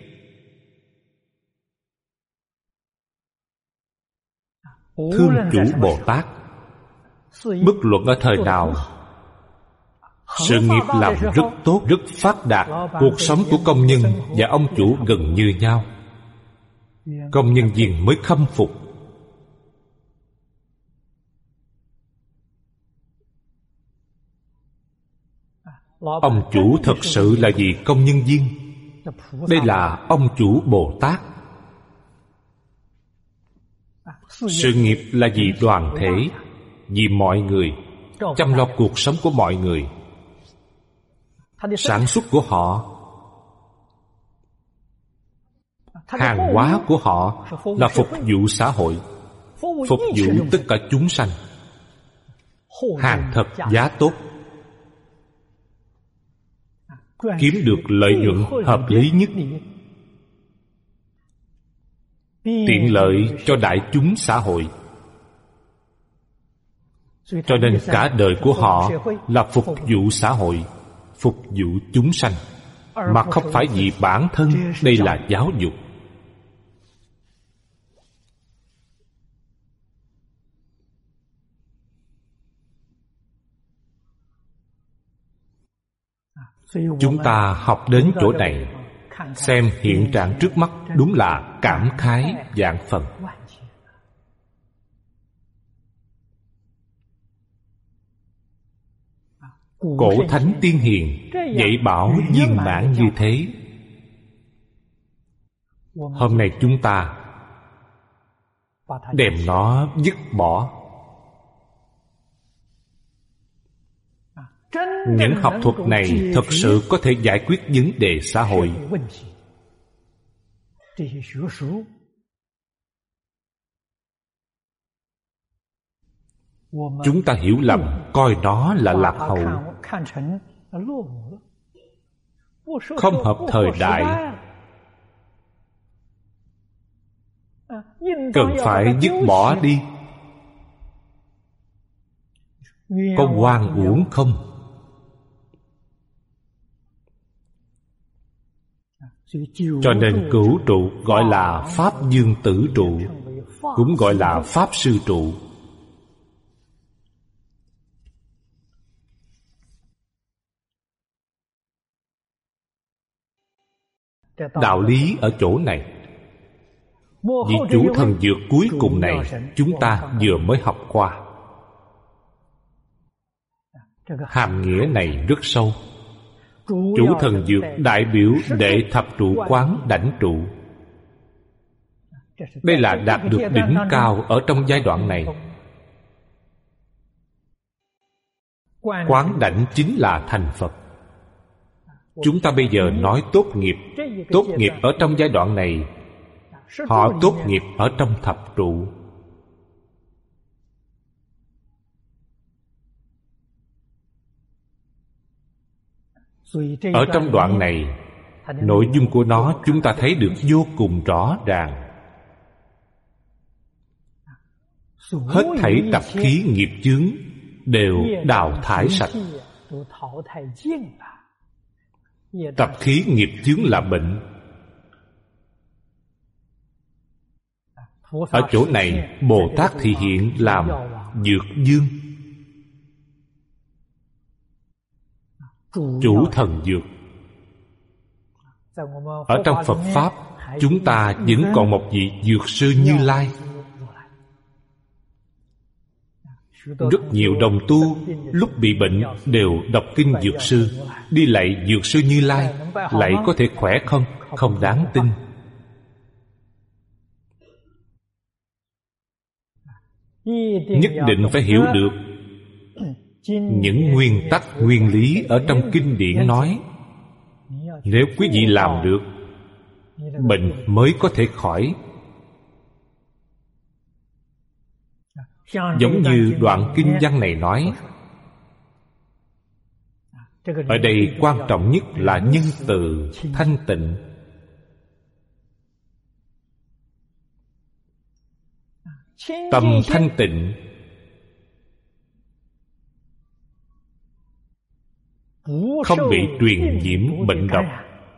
Thương chủ Bồ Tát, bất luận ở thời nào, sự nghiệp làm rất tốt, rất phát đạt. Cuộc sống của công nhân và ông chủ gần như nhau. Công nhân viên mới khâm phục. Ông chủ thật sự là vì công nhân viên. Đây là ông chủ Bồ Tát. Sự nghiệp là vì đoàn thể, vì mọi người, chăm lo cuộc sống của mọi người. Sản xuất của họ, hàng hóa của họ là phục vụ xã hội, phục vụ tất cả chúng sanh. Hàng thật giá tốt, kiếm được lợi nhuận hợp lý nhất, tiện lợi cho đại chúng xã hội. Cho nên cả đời của họ là phục vụ xã hội, phục vụ chúng sanh, mà không phải vì bản thân. Đây là giáo dục. Chúng ta học đến chỗ này, xem hiện trạng trước mắt, đúng là cảm khái vạn phần. Cổ thánh tiên hiền dạy bảo viên mãn như thế. Hôm nay chúng ta đem nó dứt bỏ. Những học thuật này thực sự có thể giải quyết vấn đề xã hội. Chúng ta hiểu lầm, coi nó là lạc hậu, không hợp thời đại, cần phải dứt bỏ đi. Có oan uổng không? Cho nên cửu trụ gọi là Pháp Dương Tử Trụ, cũng gọi là Pháp Sư Trụ. Đạo lý ở chỗ này. Vị chủ thần dược cuối cùng này chúng ta vừa mới học qua. Hàm nghĩa này rất sâu. Chủ thần dược đại biểu đệ thập trụ quán đảnh trụ. Đây là đạt được đỉnh cao ở trong giai đoạn này. Quán đảnh chính là thành Phật. Chúng ta bây giờ nói tốt nghiệp. Tốt nghiệp ở trong giai đoạn này, họ tốt nghiệp ở trong thập trụ. Ở trong đoạn này, nội dung của nó chúng ta thấy được vô cùng rõ ràng. Hết thảy tập khí nghiệp chướng đều đào thải sạch. Tập khí nghiệp chướng là bệnh. Ở chỗ này Bồ Tát thị hiện làm Dược Dương, chủ thần dược. Ở trong Phật Pháp, chúng ta vẫn còn một vị Dược Sư Như Lai. Rất nhiều đồng tu lúc bị bệnh đều đọc kinh Dược Sư, đi lạy Dược Sư Như Lai. Lạy có thể khỏe không? Không đáng tin. Nhất định phải hiểu được những nguyên tắc, nguyên lý ở trong kinh điển nói. Nếu quý vị làm được, bệnh mới có thể khỏi. Giống như đoạn kinh văn này nói, ở đây quan trọng nhất là nhân từ, thanh tịnh. Tâm thanh tịnh, không bị truyền nhiễm bệnh độc,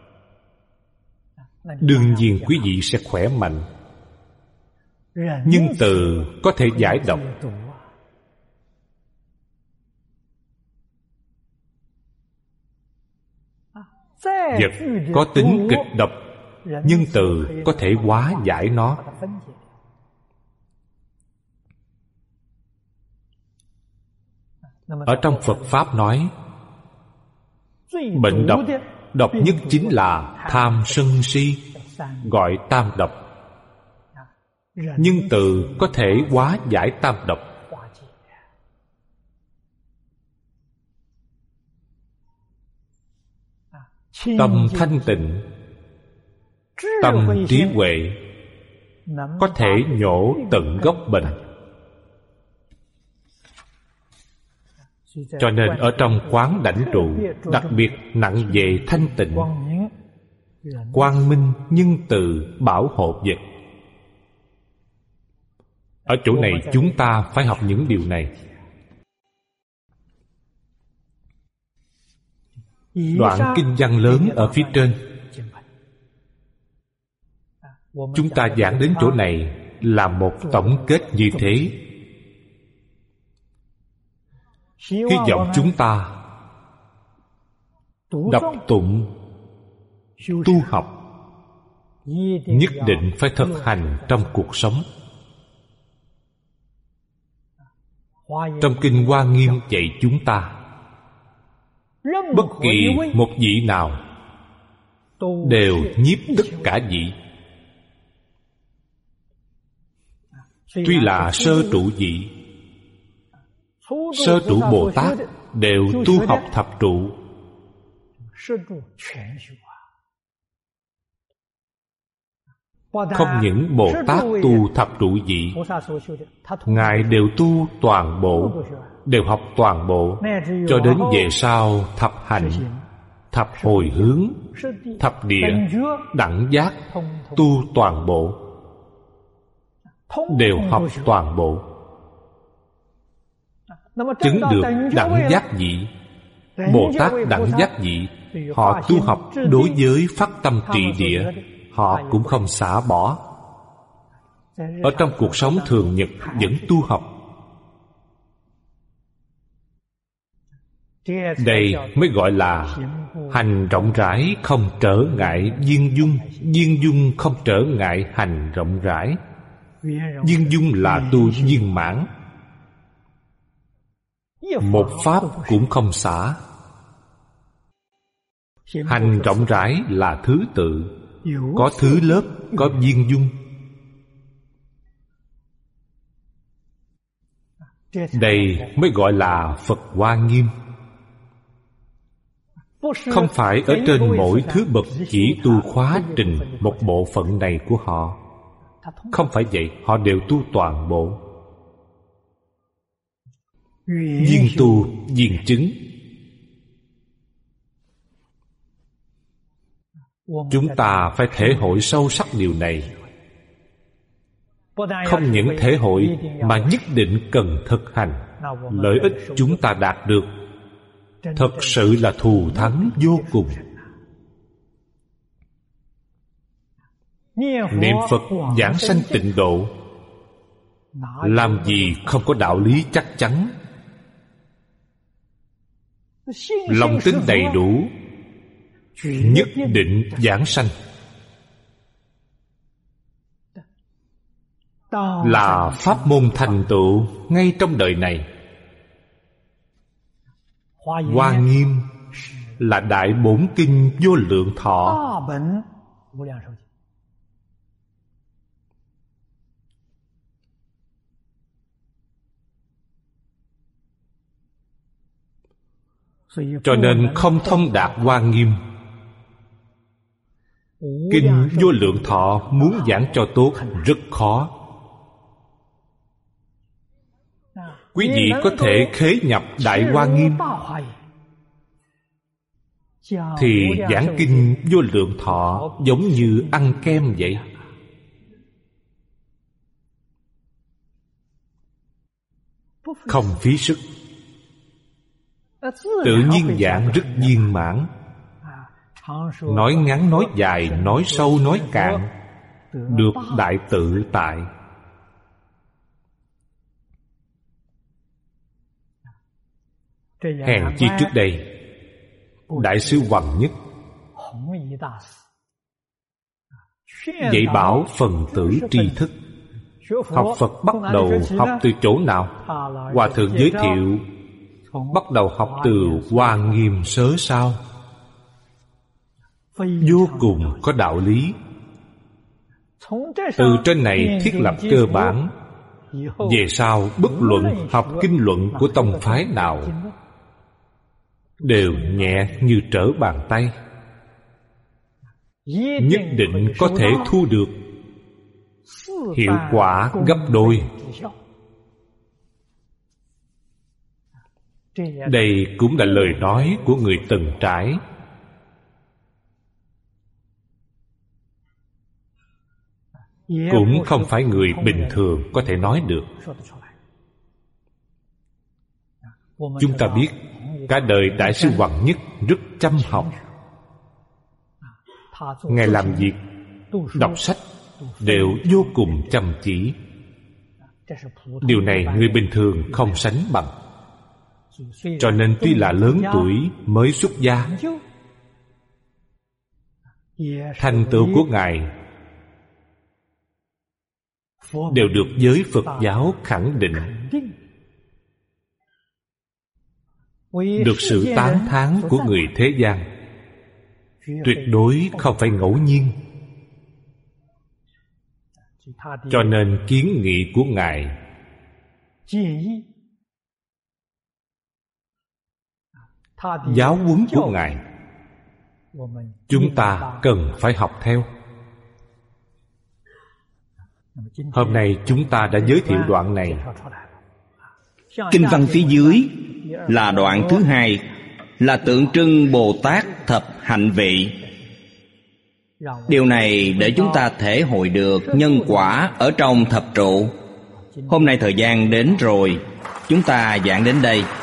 đương nhiên quý vị sẽ khỏe mạnh. Nhân từ có thể giải độc. Vật có tính kịch độc, nhân từ có thể hóa giải nó. Ở trong Phật Pháp nói, bệnh độc, độc nhất chính là tham sân si, gọi tam độc. Nhân từ có thể hóa giải tam độc. Tâm thanh tịnh, tâm trí huệ có thể nhổ tận gốc bệnh. Cho nên ở trong quán đảnh trụ đặc biệt nặng về thanh tịnh, quang minh, nhân từ, bảo hộ vật. Ở chỗ này chúng ta phải học những điều này. Đoạn kinh văn lớn ở phía trên, chúng ta giảng đến chỗ này là một tổng kết như thế. Hy vọng chúng ta đọc tụng, tu học nhất định phải thực hành trong cuộc sống. Trong kinh Hoa Nghiêm dạy chúng ta, bất kỳ một vị nào đều nhiếp tất cả vị. Tuy là sơ trụ vị, sơ trụ Bồ Tát đều tu học thập trụ. Không những Bồ Tát tu thập trụ vị, Ngài đều tu toàn bộ, đều học toàn bộ, cho đến về sau thập hạnh, thập hồi hướng, thập địa, đẳng giác, tu toàn bộ, đều học toàn bộ. Chứng được đẳng giác vị, Bồ Tát đẳng giác vị, họ tu học đối với phát tâm trị địa, họ cũng không xả bỏ. Ở trong cuộc sống thường nhật vẫn tu học. Đây mới gọi là hành rộng rãi không trở ngại viên dung. Viên dung không trở ngại hành rộng rãi. Viên dung là tu viên mãn, một pháp cũng không xả. Hành rộng rãi là thứ tự, có thứ lớp, có viên dung. Đây mới gọi là Phật Hoa Nghiêm. Không phải ở trên mỗi thứ bậc chỉ tu khóa trình một bộ phận này của họ. Không phải vậy, họ đều tu toàn bộ. Viên tu, viên chứng. Chúng ta phải thể hội sâu sắc điều này. Không những thể hội mà nhất định cần thực hành. Lợi ích chúng ta đạt được thật sự là thù thắng vô cùng. Niệm Phật giảng sanh tịnh độ, làm gì không có đạo lý chắc chắn. Lòng tin đầy đủ, nhất định giảng sanh. Là pháp môn thành tựu ngay trong đời này. Hoa Nghiêm là đại bổn kinh vô lượng thọ. Cho nên không thông đạt Hoa Nghiêm, kinh vô lượng thọ muốn giảng cho tốt rất khó. Quý vị có thể khế nhập Đại Hoa Nghiêm thì giảng kinh vô lượng thọ giống như ăn kem vậy. Không phí sức, tự nhiên giảng rất viên mãn. Nói ngắn nói dài, nói sâu nói cạn, được đại tự tại. Hèn chi trước đây Đại sư Hoằng Nhất dạy bảo phần tử tri thức. Học Phật bắt đầu học từ chỗ nào? Hòa thượng giới thiệu bắt đầu học từ Hoa Nghiêm Sớ Sao. Vô cùng có đạo lý. Từ trên này thiết lập cơ bản, về sau bất luận học kinh luận của tông phái nào đều nhẹ như trở bàn tay, nhất định có thể thu được hiệu quả gấp đôi. Đây cũng là lời nói của người từng trải. Cũng không phải người bình thường có thể nói được. Chúng ta biết cả đời Đại sư Hoằng Nhất rất chăm học. Ngài làm việc, đọc sách đều vô cùng chăm chỉ. Điều này người bình thường không sánh bằng. Cho nên tuy là lớn tuổi mới xuất gia, thành tựu của Ngài đều được giới Phật giáo khẳng định, được sự tán thán của người thế gian. Tuyệt đối không phải ngẫu nhiên. Cho nên kiến nghị của Ngài giáo huấn của Ngài, chúng ta cần phải học theo. Hôm nay chúng ta đã giới thiệu đoạn này. Kinh văn phía dưới là đoạn thứ hai, là tượng trưng Bồ Tát thập hạnh vị. Điều này để chúng ta thể hội được nhân quả ở trong thập trụ. Hôm nay thời gian đến rồi, chúng ta giảng đến đây.